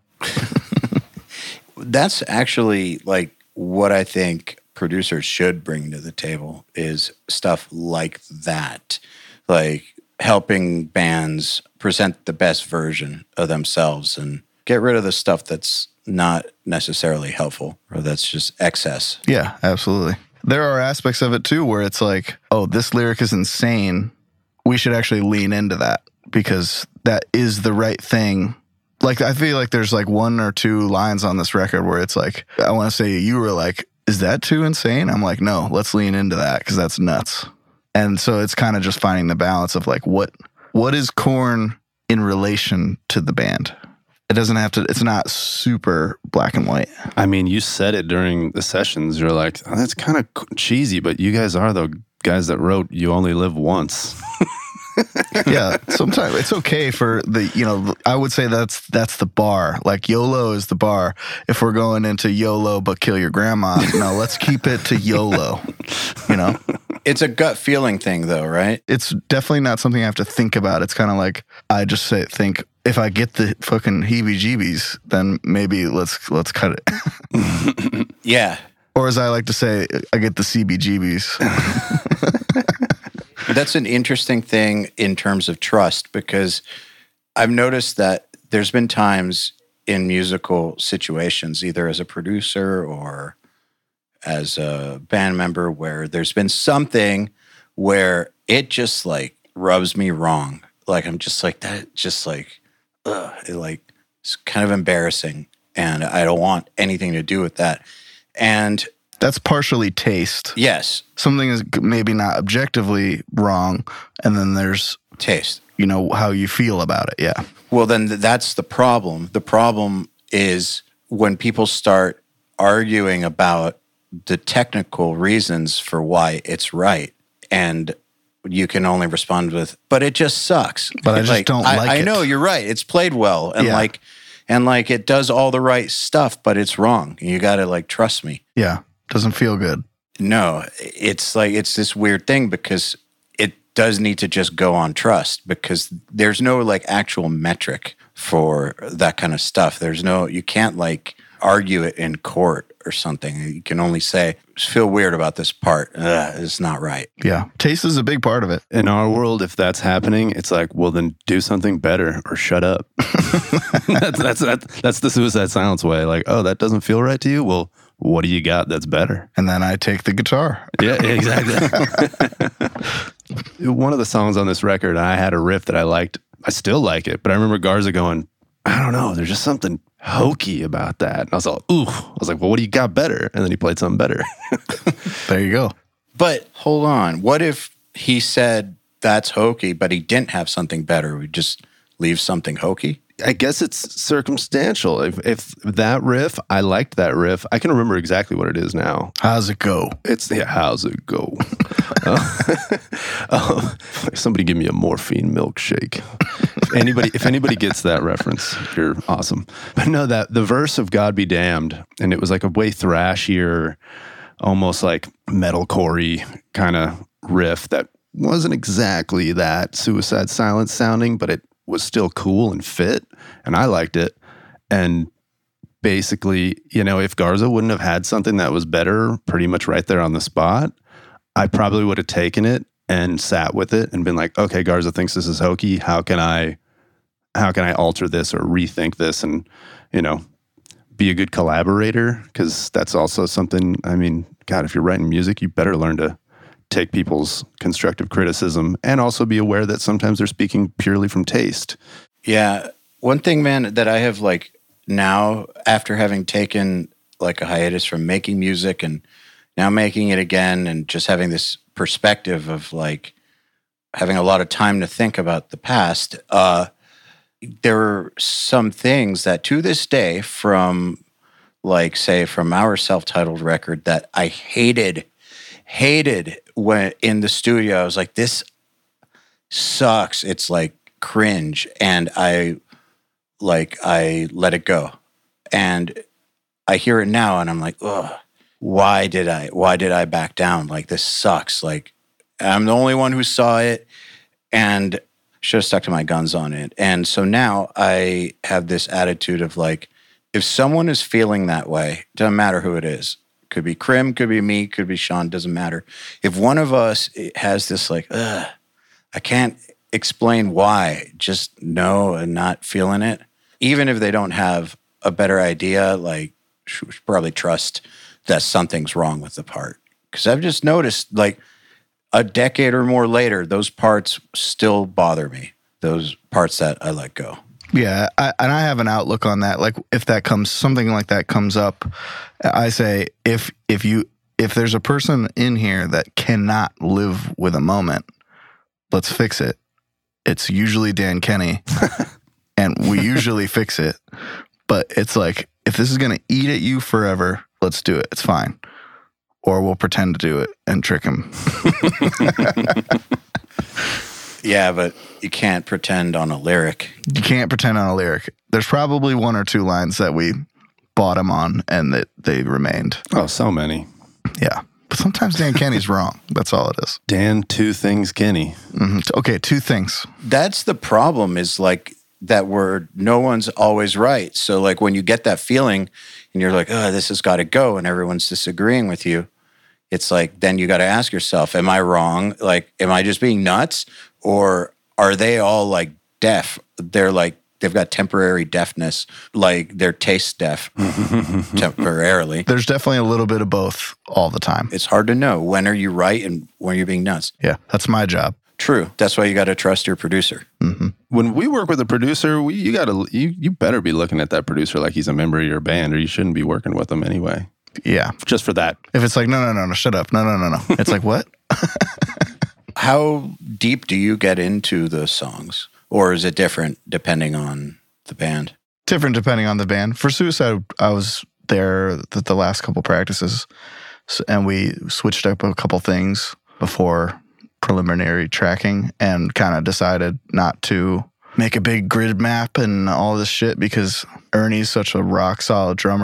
Speaker 5: That's actually like what I think producers should bring to the table is stuff like that. Like helping bands present the best version of themselves and get rid of the stuff that's not necessarily helpful or that's just excess.
Speaker 3: Yeah, absolutely. There are aspects of it too where it's like, oh, this lyric is insane. We should actually lean into that because that is the right thing. Like, I feel like there's like one or two lines on this record where it's like, I want to say you were like, is that too insane? I'm like, no, let's lean into that because that's nuts. And so it's kind of just finding the balance of like, what is Korn in relation to the band? It doesn't have to, it's not super black and white.
Speaker 4: I mean, you said it during the sessions. You're like, oh, that's kind of cheesy, but you guys are the guys that wrote You Only Live Once.
Speaker 3: Yeah, sometimes it's okay for I would say that's the bar. Like YOLO is the bar. If we're going into YOLO but kill your grandma, no, let's keep it to YOLO.
Speaker 5: It's a gut feeling thing though, right?
Speaker 3: It's definitely not something I have to think about. It's kind of like I just think if I get the fucking heebie-jeebies, then maybe let's cut it.
Speaker 5: Yeah.
Speaker 3: Or as I like to say, I get the CBGBs.
Speaker 5: That's an interesting thing in terms of trust because I've noticed that there's been times in musical situations, either as a producer or as a band member, where there's been something where it just like rubs me wrong. Like I'm just like that, just like, it's kind of embarrassing and I don't want anything to do with that. And
Speaker 3: that's partially taste.
Speaker 5: Yes.
Speaker 3: Something is maybe not objectively wrong, and then there's
Speaker 5: taste.
Speaker 3: How you feel about it, yeah.
Speaker 5: Well, then that's the problem. The problem is when people start arguing about the technical reasons for why it's right, and you can only respond with, but it just sucks.
Speaker 3: But I just don't like it.
Speaker 5: I know, you're right. It's played well, and
Speaker 3: yeah.
Speaker 5: It does all the right stuff, but it's wrong. You got to trust me.
Speaker 3: Yeah. Doesn't feel good.
Speaker 5: No, it's like, it's this weird thing because it does need to just go on trust, because there's no like actual metric for that kind of stuff. There's no, you can't like argue it in court or something. You can only say, I feel weird about this part. It's not right.
Speaker 3: Yeah. Taste is a big part of it.
Speaker 4: In our world, if that's happening, it's like, well, then do something better or shut up. That's the Suicide Silence way. Like, oh, that doesn't feel right to you? Well, what do you got that's better?
Speaker 3: And then I take the guitar.
Speaker 4: Yeah, exactly. One of the songs on this record, I had a riff that I liked. I still like it, but I remember Garza going, I don't know, there's just something hokey about that. And I was all, ooh. I was like, well, what do you got better? And then he played something better.
Speaker 3: There you go.
Speaker 5: But hold on. What if he said that's hokey, but he didn't have something better? We just leave something hokey?
Speaker 4: I guess it's circumstantial. If that riff, I liked that riff. I can remember exactly what it is now.
Speaker 3: How's it go?
Speaker 4: It's, yeah, how's it go? Somebody give me a morphine milkshake. If anybody gets that reference, you're awesome. But no, that the verse of God Be Damned, and it was like a way thrashier, almost like metalcore-y kind of riff that wasn't exactly that Suicide Silence sounding, but it was still cool and fit, and I liked it. And basically, you know, if Garza wouldn't have had something that was better pretty much right there on the spot, I probably would have taken it and sat with it and been like, okay, Garza thinks this is hokey. How can I alter this or rethink this and, you know, be a good collaborator? Because that's also something, I mean, God, if you're writing music, you better learn to take people's constructive criticism and also be aware that sometimes they're speaking purely from taste.
Speaker 5: Yeah. One thing, man, that I have like now, after having taken like a hiatus from making music and now making it again and just having this perspective of like having a lot of time to think about the past, there are some things that to this day from like, say, from our self-titled record that I hated when in the studio. I was like, this sucks. It's like cringe. And I let it go. And I hear it now and I'm like, ugh, why did I back down? Like, this sucks. Like, I'm the only one who saw it and should have stuck to my guns on it. And so now I have this attitude of like, if someone is feeling that way, doesn't matter who it is. Could be Krim, could be me, could be Sean, doesn't matter. If one of us has this like, I can't explain why, just know and not feeling it, even if they don't have a better idea, like, should probably trust that something's wrong with the part. Because I've just noticed, like, a decade or more later, those parts still bother me, those parts that I let go.
Speaker 3: Yeah, and I have an outlook on that. Like, if something like that comes up, I say, if there's a person in here that cannot live with a moment, let's fix it. It's usually Dan Kenny, and we usually fix it. But it's like, if this is going to eat at you forever, let's do it. It's fine. Or we'll pretend to do it and trick him.
Speaker 5: Yeah, but you can't pretend on a lyric.
Speaker 3: You can't pretend on a lyric. There's probably one or two lines that we bought him on and that they remained.
Speaker 4: Oh, so many.
Speaker 3: Yeah. But sometimes Dan Kenny's wrong. That's all it is.
Speaker 4: Dan Two Things Kenny.
Speaker 3: Mm-hmm. Okay, two things.
Speaker 5: That's the problem, is like that word, no one's always right. So like when you get that feeling and you're like, oh, this has got to go, and everyone's disagreeing with you, it's like, then you got to ask yourself, am I wrong? Like, am I just being nuts? Or are they all like deaf? They're like, they've got temporary deafness, like they're taste deaf temporarily.
Speaker 3: There's definitely a little bit of both all the time.
Speaker 5: It's hard to know when are you right and when you're being nuts.
Speaker 3: Yeah, that's my job.
Speaker 5: True. That's why you got to trust your producer.
Speaker 3: Mm-hmm.
Speaker 4: When we work with a producer, you better be looking at that producer like he's a member of your band, or you shouldn't be working with them anyway.
Speaker 3: Yeah.
Speaker 4: Just for that.
Speaker 3: If it's like, no, shut up. No. It's like, what?
Speaker 5: How deep do you get into the songs? Or is it different depending on the band?
Speaker 3: Different depending on the band. For Suicide, I was there the last couple practices, and we switched up a couple things before preliminary tracking and kind of decided not to make a big grid map and all this shit because Ernie's such a rock solid drummer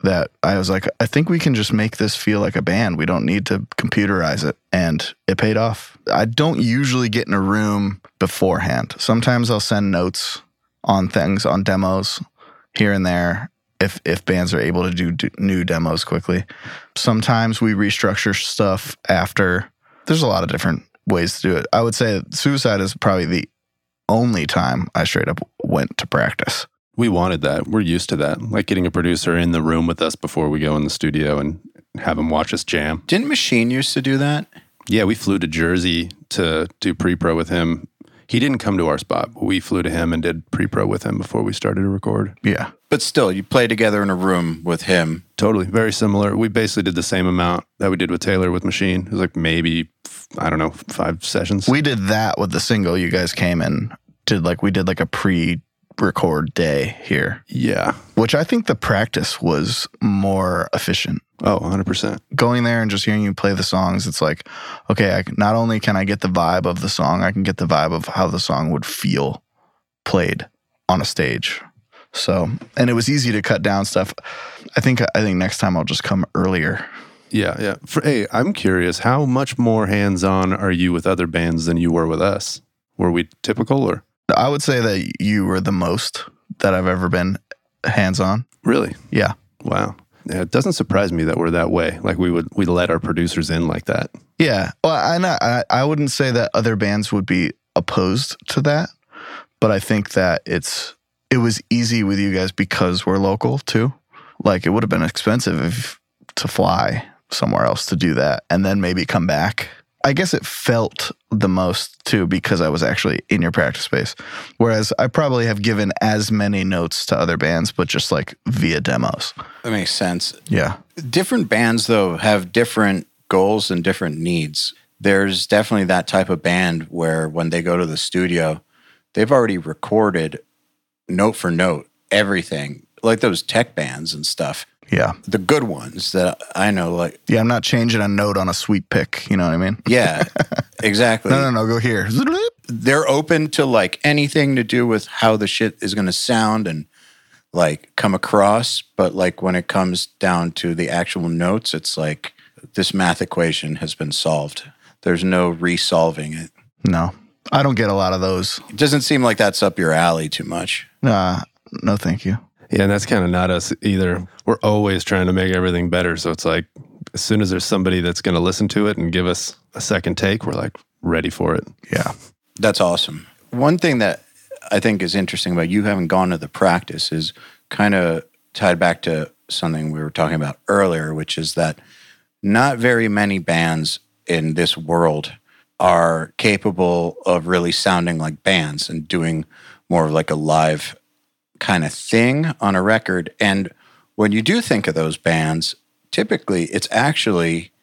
Speaker 3: that I was like, I think we can just make this feel like a band. We don't need to computerize it. And it paid off. I don't usually get in a room beforehand. Sometimes I'll send notes on things, on demos here and there, if bands are able to do new demos quickly. Sometimes we restructure stuff after. There's a lot of different ways to do it. I would say Suicide is probably the only time I straight up went to practice.
Speaker 4: We wanted that. We're used to that. Like getting a producer in the room with us before we go in the studio and have him watch us jam.
Speaker 5: Didn't Machine used to do that?
Speaker 4: Yeah, we flew to Jersey to do pre-pro with him. He didn't come to our spot, but we flew to him and did pre-pro with him before we started to record.
Speaker 3: Yeah.
Speaker 5: But still, you play together in a room with him.
Speaker 4: Totally. Very similar. We basically did the same amount that we did with Taylor with Machine. It was like maybe, I don't know, 5 sessions.
Speaker 3: We did that with the single. You guys came and we did like a pre-record day here.
Speaker 4: Yeah.
Speaker 3: Which I think the practice was more efficient.
Speaker 4: Oh, 100%.
Speaker 3: Going there and just hearing you play the songs, it's like, okay, not only can I get the vibe of the song, I can get the vibe of how the song would feel played on a stage. So, and it was easy to cut down stuff. I think next time I'll just come earlier.
Speaker 4: Yeah. Hey, I'm curious, how much more hands-on are you with other bands than you were with us? Were we typical or?
Speaker 3: I would say that you were the most that I've ever been hands-on.
Speaker 4: Really?
Speaker 3: Yeah.
Speaker 4: Wow. Yeah, it doesn't surprise me that we're that way. Like we let our producers in like that.
Speaker 3: Yeah. Well, I wouldn't say that other bands would be opposed to that, but I think that it was easy with you guys because we're local too. Like it would have been expensive to fly somewhere else to do that and then maybe come back. I guess it felt the most too because I was actually in your practice space. Whereas I probably have given as many notes to other bands, but just like via demos.
Speaker 5: That makes sense.
Speaker 3: Yeah.
Speaker 5: Different bands, though, have different goals and different needs. There's definitely that type of band where when they go to the studio, they've already recorded note for note everything, like those tech bands and stuff.
Speaker 3: Yeah.
Speaker 5: The good ones that I know, like...
Speaker 3: Yeah, I'm not changing a note on a sweep pick, you know what I mean?
Speaker 5: Yeah, exactly.
Speaker 3: No, go here.
Speaker 5: They're open to like anything to do with how the shit is going to sound and like come across. But like when it comes down to the actual notes, it's like this math equation has been solved. There's no resolving it.
Speaker 3: No, I don't get a lot of those.
Speaker 5: It doesn't seem like that's up your alley too much.
Speaker 3: No, thank you.
Speaker 4: Yeah, and that's kind of not us either. We're always trying to make everything better. So it's like, as soon as there's somebody that's going to listen to it and give us a second take, we're like ready for it.
Speaker 3: Yeah.
Speaker 5: That's awesome. One thing that I think is interesting about you having gone to the practice is kind of tied back to something we were talking about earlier, which is that not very many bands in this world are capable of really sounding like bands and doing more of like a live kind of thing on a record. And when you do think of those bands, typically it's actually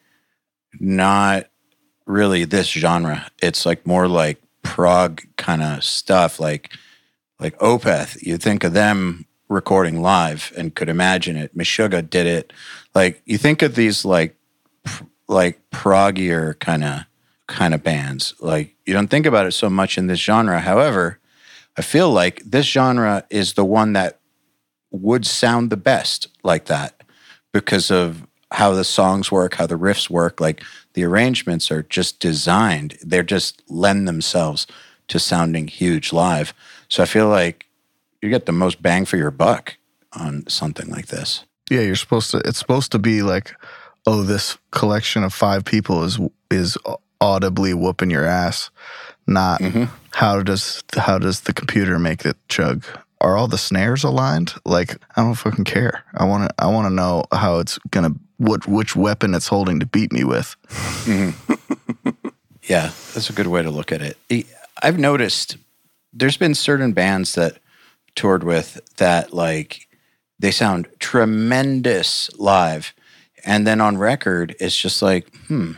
Speaker 5: not really this genre. It's like more like prog kind of stuff, like Opeth. You think of them recording live and could imagine it. Meshuggah did it. Like you think of these like proggier kind of bands. Like you don't think about it so much in this genre. However, I feel like this genre is the one that would sound the best like that because of how the songs work, how the riffs work. Like the arrangements are just designed. They're just lend themselves to sounding huge live. So I feel like you get the most bang for your buck on something like this.
Speaker 3: Yeah, it's supposed to be like, oh, this collection of 5 people is audibly whooping your ass. Not how does the computer make it chug? Are all the snares aligned? Like, I don't fucking care. I want to know how it's gonna which weapon it's holding to beat me with.
Speaker 5: Yeah, that's a good way to look at it. I've noticed there's been certain bands that toured with that like they sound tremendous live, and then on record it's just like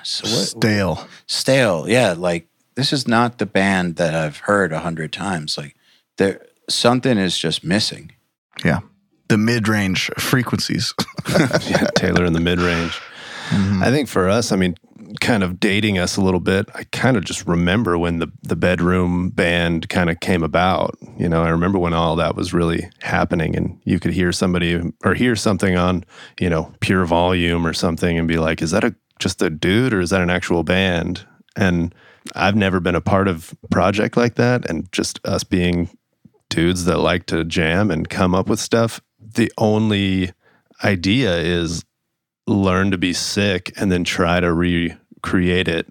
Speaker 5: stale. Yeah, like this is not the band that I've heard 100 times. Like something is just missing.
Speaker 3: Yeah. The mid-range frequencies.
Speaker 4: Yeah, Taylor in the mid-range. I think for us, I mean, kind of dating us a little bit, I kind of just remember when the bedroom band kind of came about. You know, I remember when all that was really happening, and you could hear somebody or hear something on, you know, Pure Volume or something and be like, is that just a dude or is that an actual band? And I've never been a part of a project like that, and just us being dudes that like to jam and come up with stuff. The only idea is learn to be sick and then try to recreate it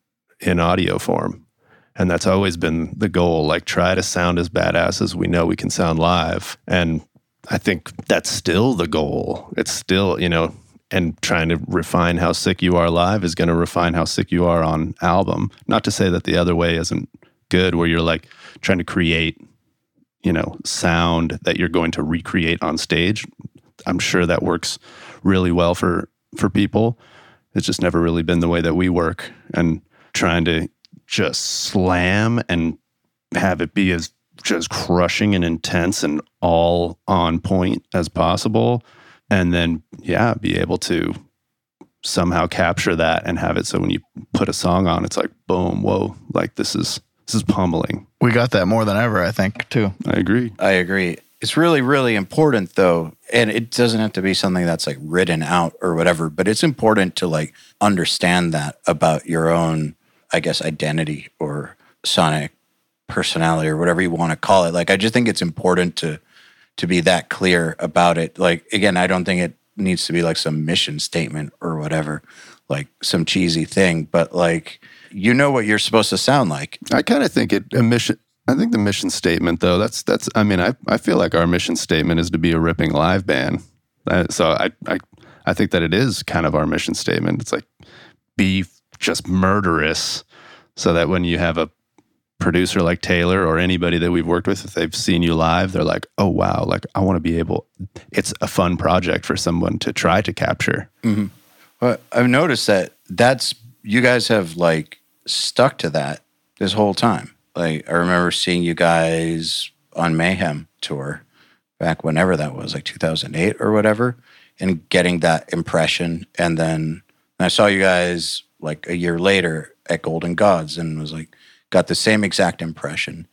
Speaker 4: in audio form. And that's always been the goal, like try to sound as badass as we know we can sound live. And I think that's still the goal. It's still, you know, and trying to refine how sick you are live is going to refine how sick you are on album. Not to say that the other way isn't good, where you're like trying to create, you know, sound that you're going to recreate on stage. I'm sure that works really well for people. It's just never really been the way that we work, and trying to just slam and have it be as just crushing and intense and all on point as possible. And then, yeah, be able to somehow capture that and have it so when you put a song on, it's like, boom, whoa, like this is pummeling.
Speaker 3: We got that more than ever, I think, too.
Speaker 4: I agree.
Speaker 5: It's really, really important, though, and it doesn't have to be something that's like written out or whatever, but it's important to like understand that about your own, I guess, identity or sonic personality or whatever you want to call it. Like, I just think it's important to be that clear about it. Like, again, I don't think it needs to be like some mission statement or whatever, like some cheesy thing, but like, you know what you're supposed to sound like.
Speaker 4: I kind of think I think the mission statement, though, that's. I mean, I feel like our mission statement is to be a ripping live band. So I think that it is kind of our mission statement. It's like be just murderous, so that when you have a producer like Taylor or anybody that we've worked with, if they've seen you live, they're like, oh wow, like I want to be able. It's a fun project for someone to try to capture.
Speaker 5: Mm-hmm. Well, I've noticed that's you guys have like stuck to that this whole time. Like, I remember seeing you guys on Mayhem tour back whenever that was, like 2008 or whatever, and getting that impression. And then I saw you guys like a year later at Golden Gods and was like, got the same exact impression.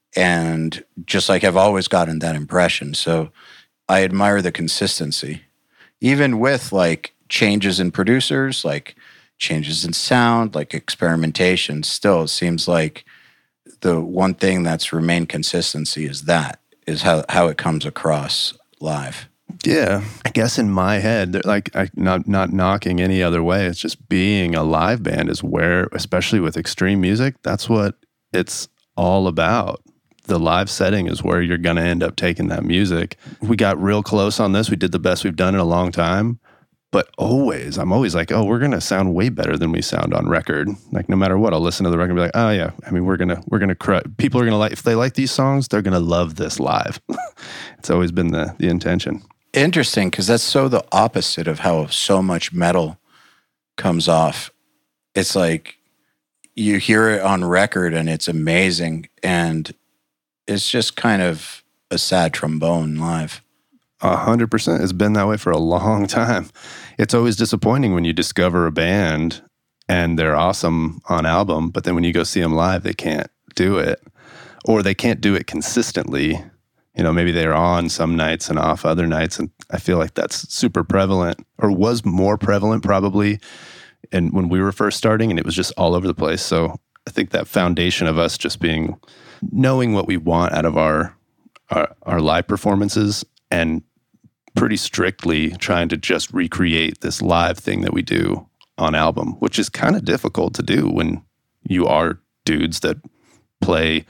Speaker 5: And just like I've always gotten that impression. So I admire the consistency, even with like changes in producers, like changes in sound, like experimentation. Still, it seems like the one thing that's remained consistency is how it comes across live.
Speaker 4: Yeah, I guess in my head, like not knocking any other way, it's just being a live band is where, especially with extreme music, that's what it's all about. The live setting is where you're going to end up taking that music. We got real close on this. We did the best we've done in a long time. But I'm always like, oh, we're going to sound way better than we sound on record. Like no matter what, I'll listen to the record and be like, oh yeah, I mean, we're going to people are going to like, if they like these songs, they're going to love this live. It's always been the intention.
Speaker 5: Interesting, because that's so the opposite of how so much metal comes off. It's like you hear it on record and it's amazing, and it's just kind of a sad trombone live.
Speaker 4: 100%. It's been that way for a long time. It's always disappointing when you discover a band and they're awesome on album, but then when you go see them live, they can't do it, or they can't do it consistently. You know, maybe they're on some nights and off other nights. And I feel like that's super prevalent, or was more prevalent probably and when we were first starting, and it was just all over the place. So I think that foundation of us just knowing what we want out of our live performances and pretty strictly trying to just recreate this live thing that we do on album, which is kind of difficult to do when you are dudes that play.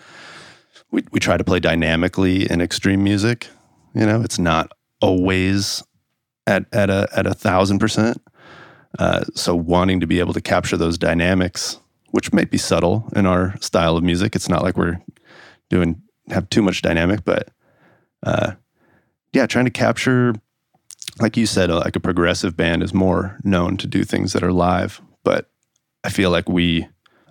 Speaker 4: We try to play dynamically in extreme music. You know, it's not always at 1,000%. So wanting to be able to capture those dynamics, which might be subtle in our style of music. It's not like we're have too much dynamic, but trying to capture, like you said, like a progressive band is more known to do things that are live. But I feel like we've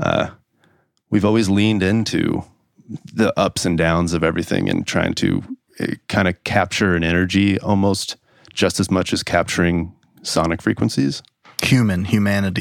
Speaker 4: always leaned into the ups and downs of everything and trying to kind of capture an energy almost just as much as capturing sonic frequencies.
Speaker 3: Humanity.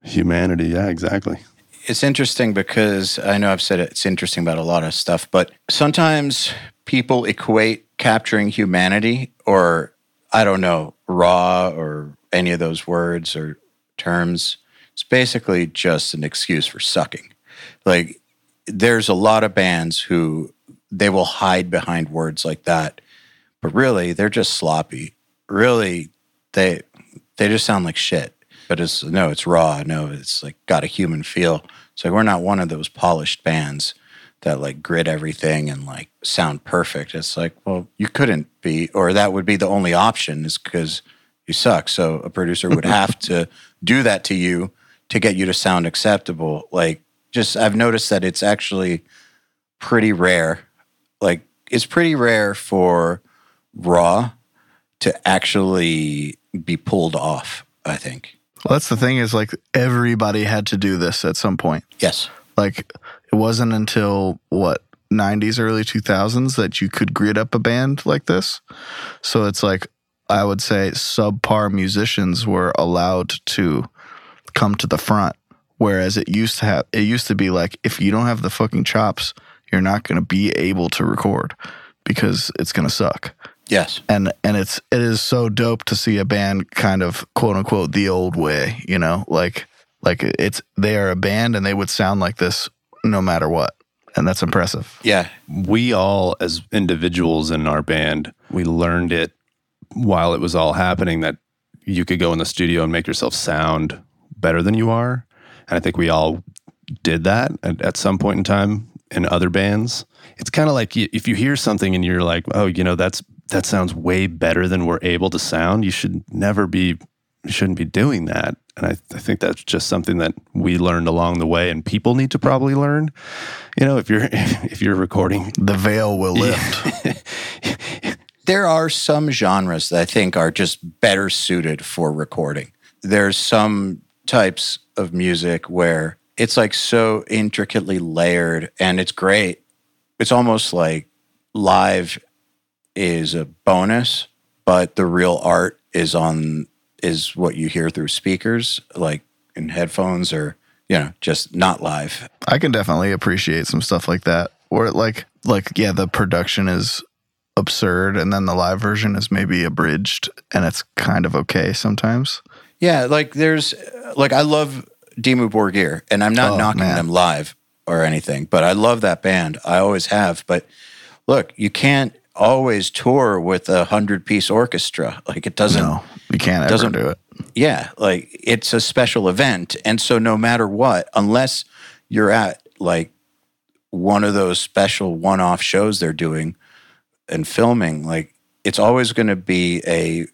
Speaker 4: Humanity. Yeah, exactly.
Speaker 5: It's interesting because I know I've said it's interesting about a lot of stuff, but sometimes people equate capturing humanity, or I don't know, raw or any of those words or terms. It's basically just an excuse for sucking. Like, there's a lot of bands who they will hide behind words like that, but really they're just sloppy. Really, they just sound like shit. But it's raw. No, it's like got a human feel. It's like we're not one of those polished bands that like grit everything and like sound perfect. It's like, well, you couldn't be, or that would be the only option, is because you suck. So a producer would have to do that to you to get you to sound acceptable. Like, just I've noticed that it's actually pretty rare. Like, it's pretty rare for raw to actually be pulled off, I think.
Speaker 3: Well, that's the thing, is like everybody had to do this at some point.
Speaker 5: Yes.
Speaker 3: Like, it wasn't until 90s, early 2000s that you could grit up a band like this. So it's like, I would say subpar musicians were allowed to come to the front. Whereas it used to be like, if you don't have the fucking chops, you're not going to be able to record because it's going to suck.
Speaker 5: Yes.
Speaker 3: And it is so dope to see a band kind of quote unquote the old way, you know, like they are a band and they would sound like this no matter what. And that's impressive.
Speaker 5: Yeah.
Speaker 4: We all, as individuals in our band, we learned it while it was all happening, that you could go in the studio and make yourself sound better than you are. And I think we all did that at some point in time in other bands. It's kind of like if you hear something and you're like, oh, you know, that sounds way better than we're able to sound, you shouldn't be doing that. And I think that's just something that we learned along the way, and people need to probably learn. You know, if you're recording,
Speaker 3: the veil will lift.
Speaker 5: There are some genres that I think are just better suited for recording. There's some types of music where it's like so intricately layered and it's great. It's almost like live is a bonus, but the real art is what you hear through speakers, like in headphones, or, you know, just not live.
Speaker 3: I can definitely appreciate some stuff like that, where yeah, the production is absurd and then the live version is maybe abridged and it's kind of okay sometimes.
Speaker 5: Yeah, like I love Dimmu Borgir, and I'm not knocking them live or anything, but I love that band. I always have. But look, you can't always tour with 100-piece orchestra. Like, it doesn't.
Speaker 3: No, you can't ever do it.
Speaker 5: Yeah, like, it's a special event, and so no matter what, unless you're at like one of those special one-off shows they're doing and filming, like, it's always going to be a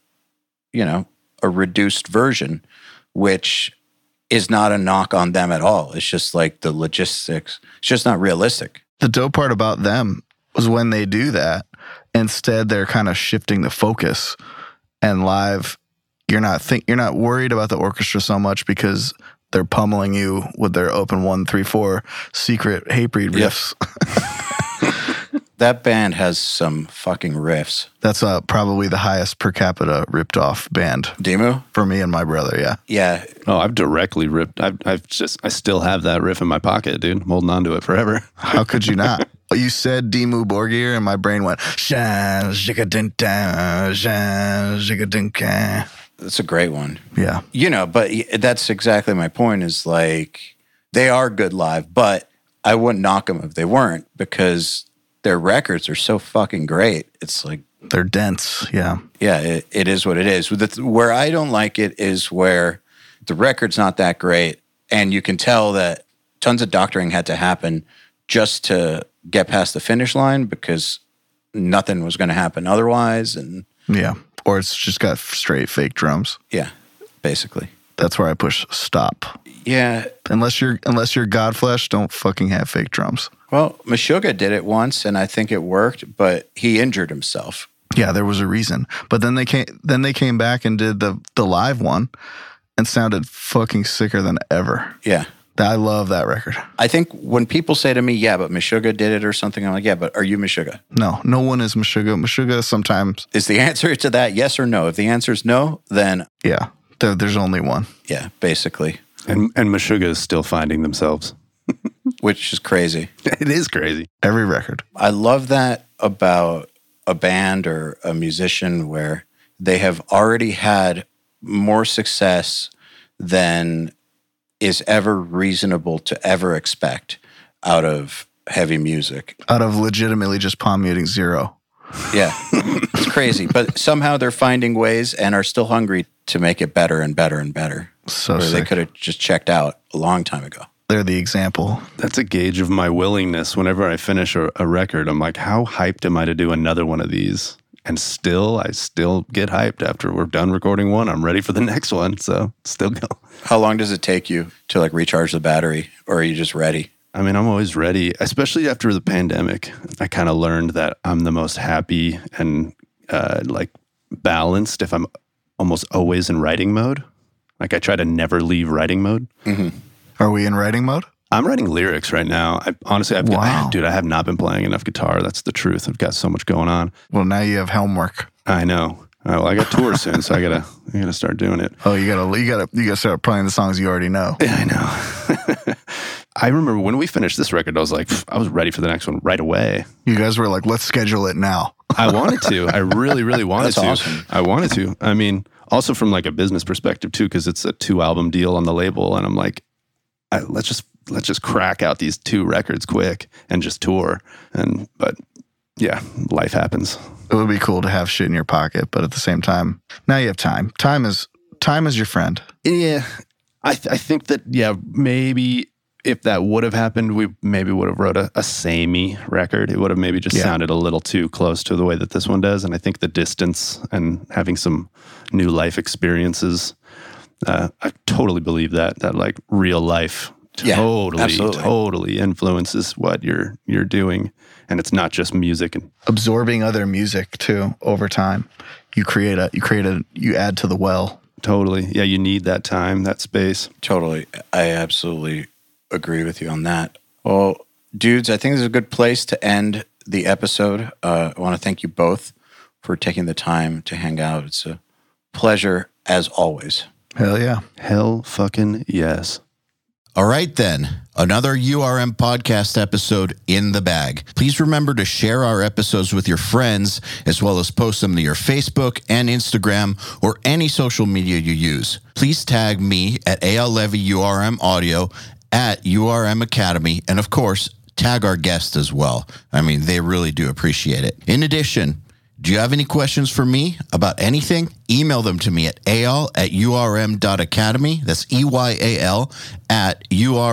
Speaker 5: reduced version, which is not a knock on them at all. It's just like the logistics. It's just not realistic.
Speaker 3: The dope part about them was when they do that, instead they're kind of shifting the focus, and live, you're not worried about the orchestra so much because they're pummeling you with their open 1-3-4 secret Hatebreed riffs.
Speaker 5: That band has some fucking riffs.
Speaker 3: That's probably the highest per capita ripped off band.
Speaker 5: Dimmu?
Speaker 3: For me and my brother, yeah.
Speaker 5: Yeah.
Speaker 4: Oh, I've directly ripped. I still have that riff in my pocket, dude. I'm holding on to it forever.
Speaker 3: How could you not? You said Dimmu Borgir and my brain went, shan, zhiga-ding-dang, shan, zhiga-ding-dang.
Speaker 5: That's a great one.
Speaker 3: Yeah.
Speaker 5: You know, but that's exactly my point, is like, they are good live, but I wouldn't knock them if they weren't, because their records are so fucking great. It's like,
Speaker 3: they're dense. Yeah.
Speaker 5: Yeah, it is what it is. Where I don't like it is where the record's not that great, and you can tell that tons of doctoring had to happen just to get past the finish line, because nothing was going to happen otherwise. And
Speaker 3: yeah. Or it's just got straight fake drums.
Speaker 5: Yeah, basically.
Speaker 3: That's where I push stop.
Speaker 5: Yeah.
Speaker 3: Unless you're Godflesh, don't fucking have fake drums.
Speaker 5: Well, Meshuggah did it once, and I think it worked, but he injured himself.
Speaker 3: Yeah, there was a reason. But then they came back and did the live one and sounded fucking sicker than ever.
Speaker 5: Yeah.
Speaker 3: I love that record.
Speaker 5: I think when people say to me, yeah, but Meshuggah did it or something, I'm like, yeah, but are you Meshuggah?
Speaker 3: No one is Meshuggah. Meshuggah sometimes.
Speaker 5: Is the answer to that yes or no? If the answer is no, then...
Speaker 3: Yeah, there's only one.
Speaker 5: Yeah, basically.
Speaker 4: And Meshuggah is still finding themselves.
Speaker 5: which is crazy.
Speaker 4: It is crazy.
Speaker 3: Every record.
Speaker 5: I love that about a band or a musician where they have already had more success than is ever reasonable to ever expect out of heavy music.
Speaker 3: Out of legitimately just palm muting zero.
Speaker 5: Yeah, it's crazy. But somehow they're finding ways and are still hungry to make it better and better and better.
Speaker 3: So
Speaker 5: Where they
Speaker 3: sick.
Speaker 5: could have just checked out a long time ago.
Speaker 3: They're the example.
Speaker 4: That's a gauge of my willingness. Whenever I finish a record, I'm like, how hyped am I to do another one of these? And I still get hyped after we're done recording one. I'm ready for the next one. So still go.
Speaker 5: How long does it take you to like recharge the battery, or are you just ready?
Speaker 4: I mean, I'm always ready, especially after the pandemic. I kind of learned that I'm the most happy and like balanced if I'm almost always in writing mode. Like I try to never leave writing mode.
Speaker 5: Mm-hmm.
Speaker 3: Are we in writing mode?
Speaker 4: I'm writing lyrics right now.
Speaker 3: Wow.
Speaker 4: Dude, I have not been playing enough guitar. That's the truth. I've got so much going on.
Speaker 3: Well, now you have helm work.
Speaker 4: I know. Well, I got tours soon, so I gotta start doing it.
Speaker 3: Oh, you gotta start playing the songs you already know.
Speaker 4: Yeah, I know. I remember when we finished this record, I was like, I was ready for the next one right away.
Speaker 3: You guys were like, let's schedule it now.
Speaker 4: I wanted to. I really, really wanted
Speaker 5: That's
Speaker 4: to.
Speaker 5: awesome.
Speaker 4: I wanted to. I mean, also from like a business perspective too, because it's a 2-album deal on the label, and I'm like, let's just crack out these 2 records quick and just tour. But yeah, life happens.
Speaker 3: It would be cool to have shit in your pocket, but at the same time, now you have time. Time is your friend.
Speaker 4: Yeah, I think that maybe if that would have happened, we maybe would have wrote a samey record. It would have maybe just sounded a little too close to the way that this one does. And I think the distance and having some new life experiences, I totally believe that like real life totally influences what you're doing. And it's not just music. And
Speaker 3: Absorbing other music too over time. You add to the well.
Speaker 4: totally. Yeah, you need that time, that space.
Speaker 5: Totally. I absolutely agree with you on that. Well, dudes, I think this is a good place to end the episode. I want to thank you both for taking the time to hang out. It's a pleasure as always.
Speaker 3: Hell yeah.
Speaker 4: Hell fucking yes.
Speaker 2: All right, then. Another URM podcast episode in the bag. Please remember to share our episodes with your friends, as well as post them to your Facebook and Instagram or any social media you use. Please tag me at AL Levy URM Audio at URM Academy, and of course, tag our guests as well. I mean, they really do appreciate it. In addition, do you have any questions for me about anything? Email them to me at ayal@urm.academy. That's EYAL at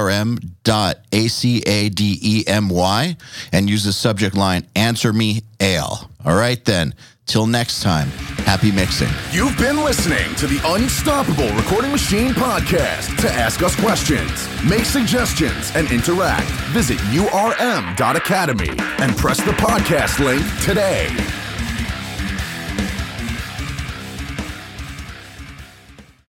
Speaker 2: urm.academy, and use the subject line, Answer Me AL. All right, then. Till next time, happy mixing.
Speaker 1: You've been listening to the Unstoppable Recording Machine podcast. To ask us questions, make suggestions, and interact, visit urm.academy and press the podcast link today.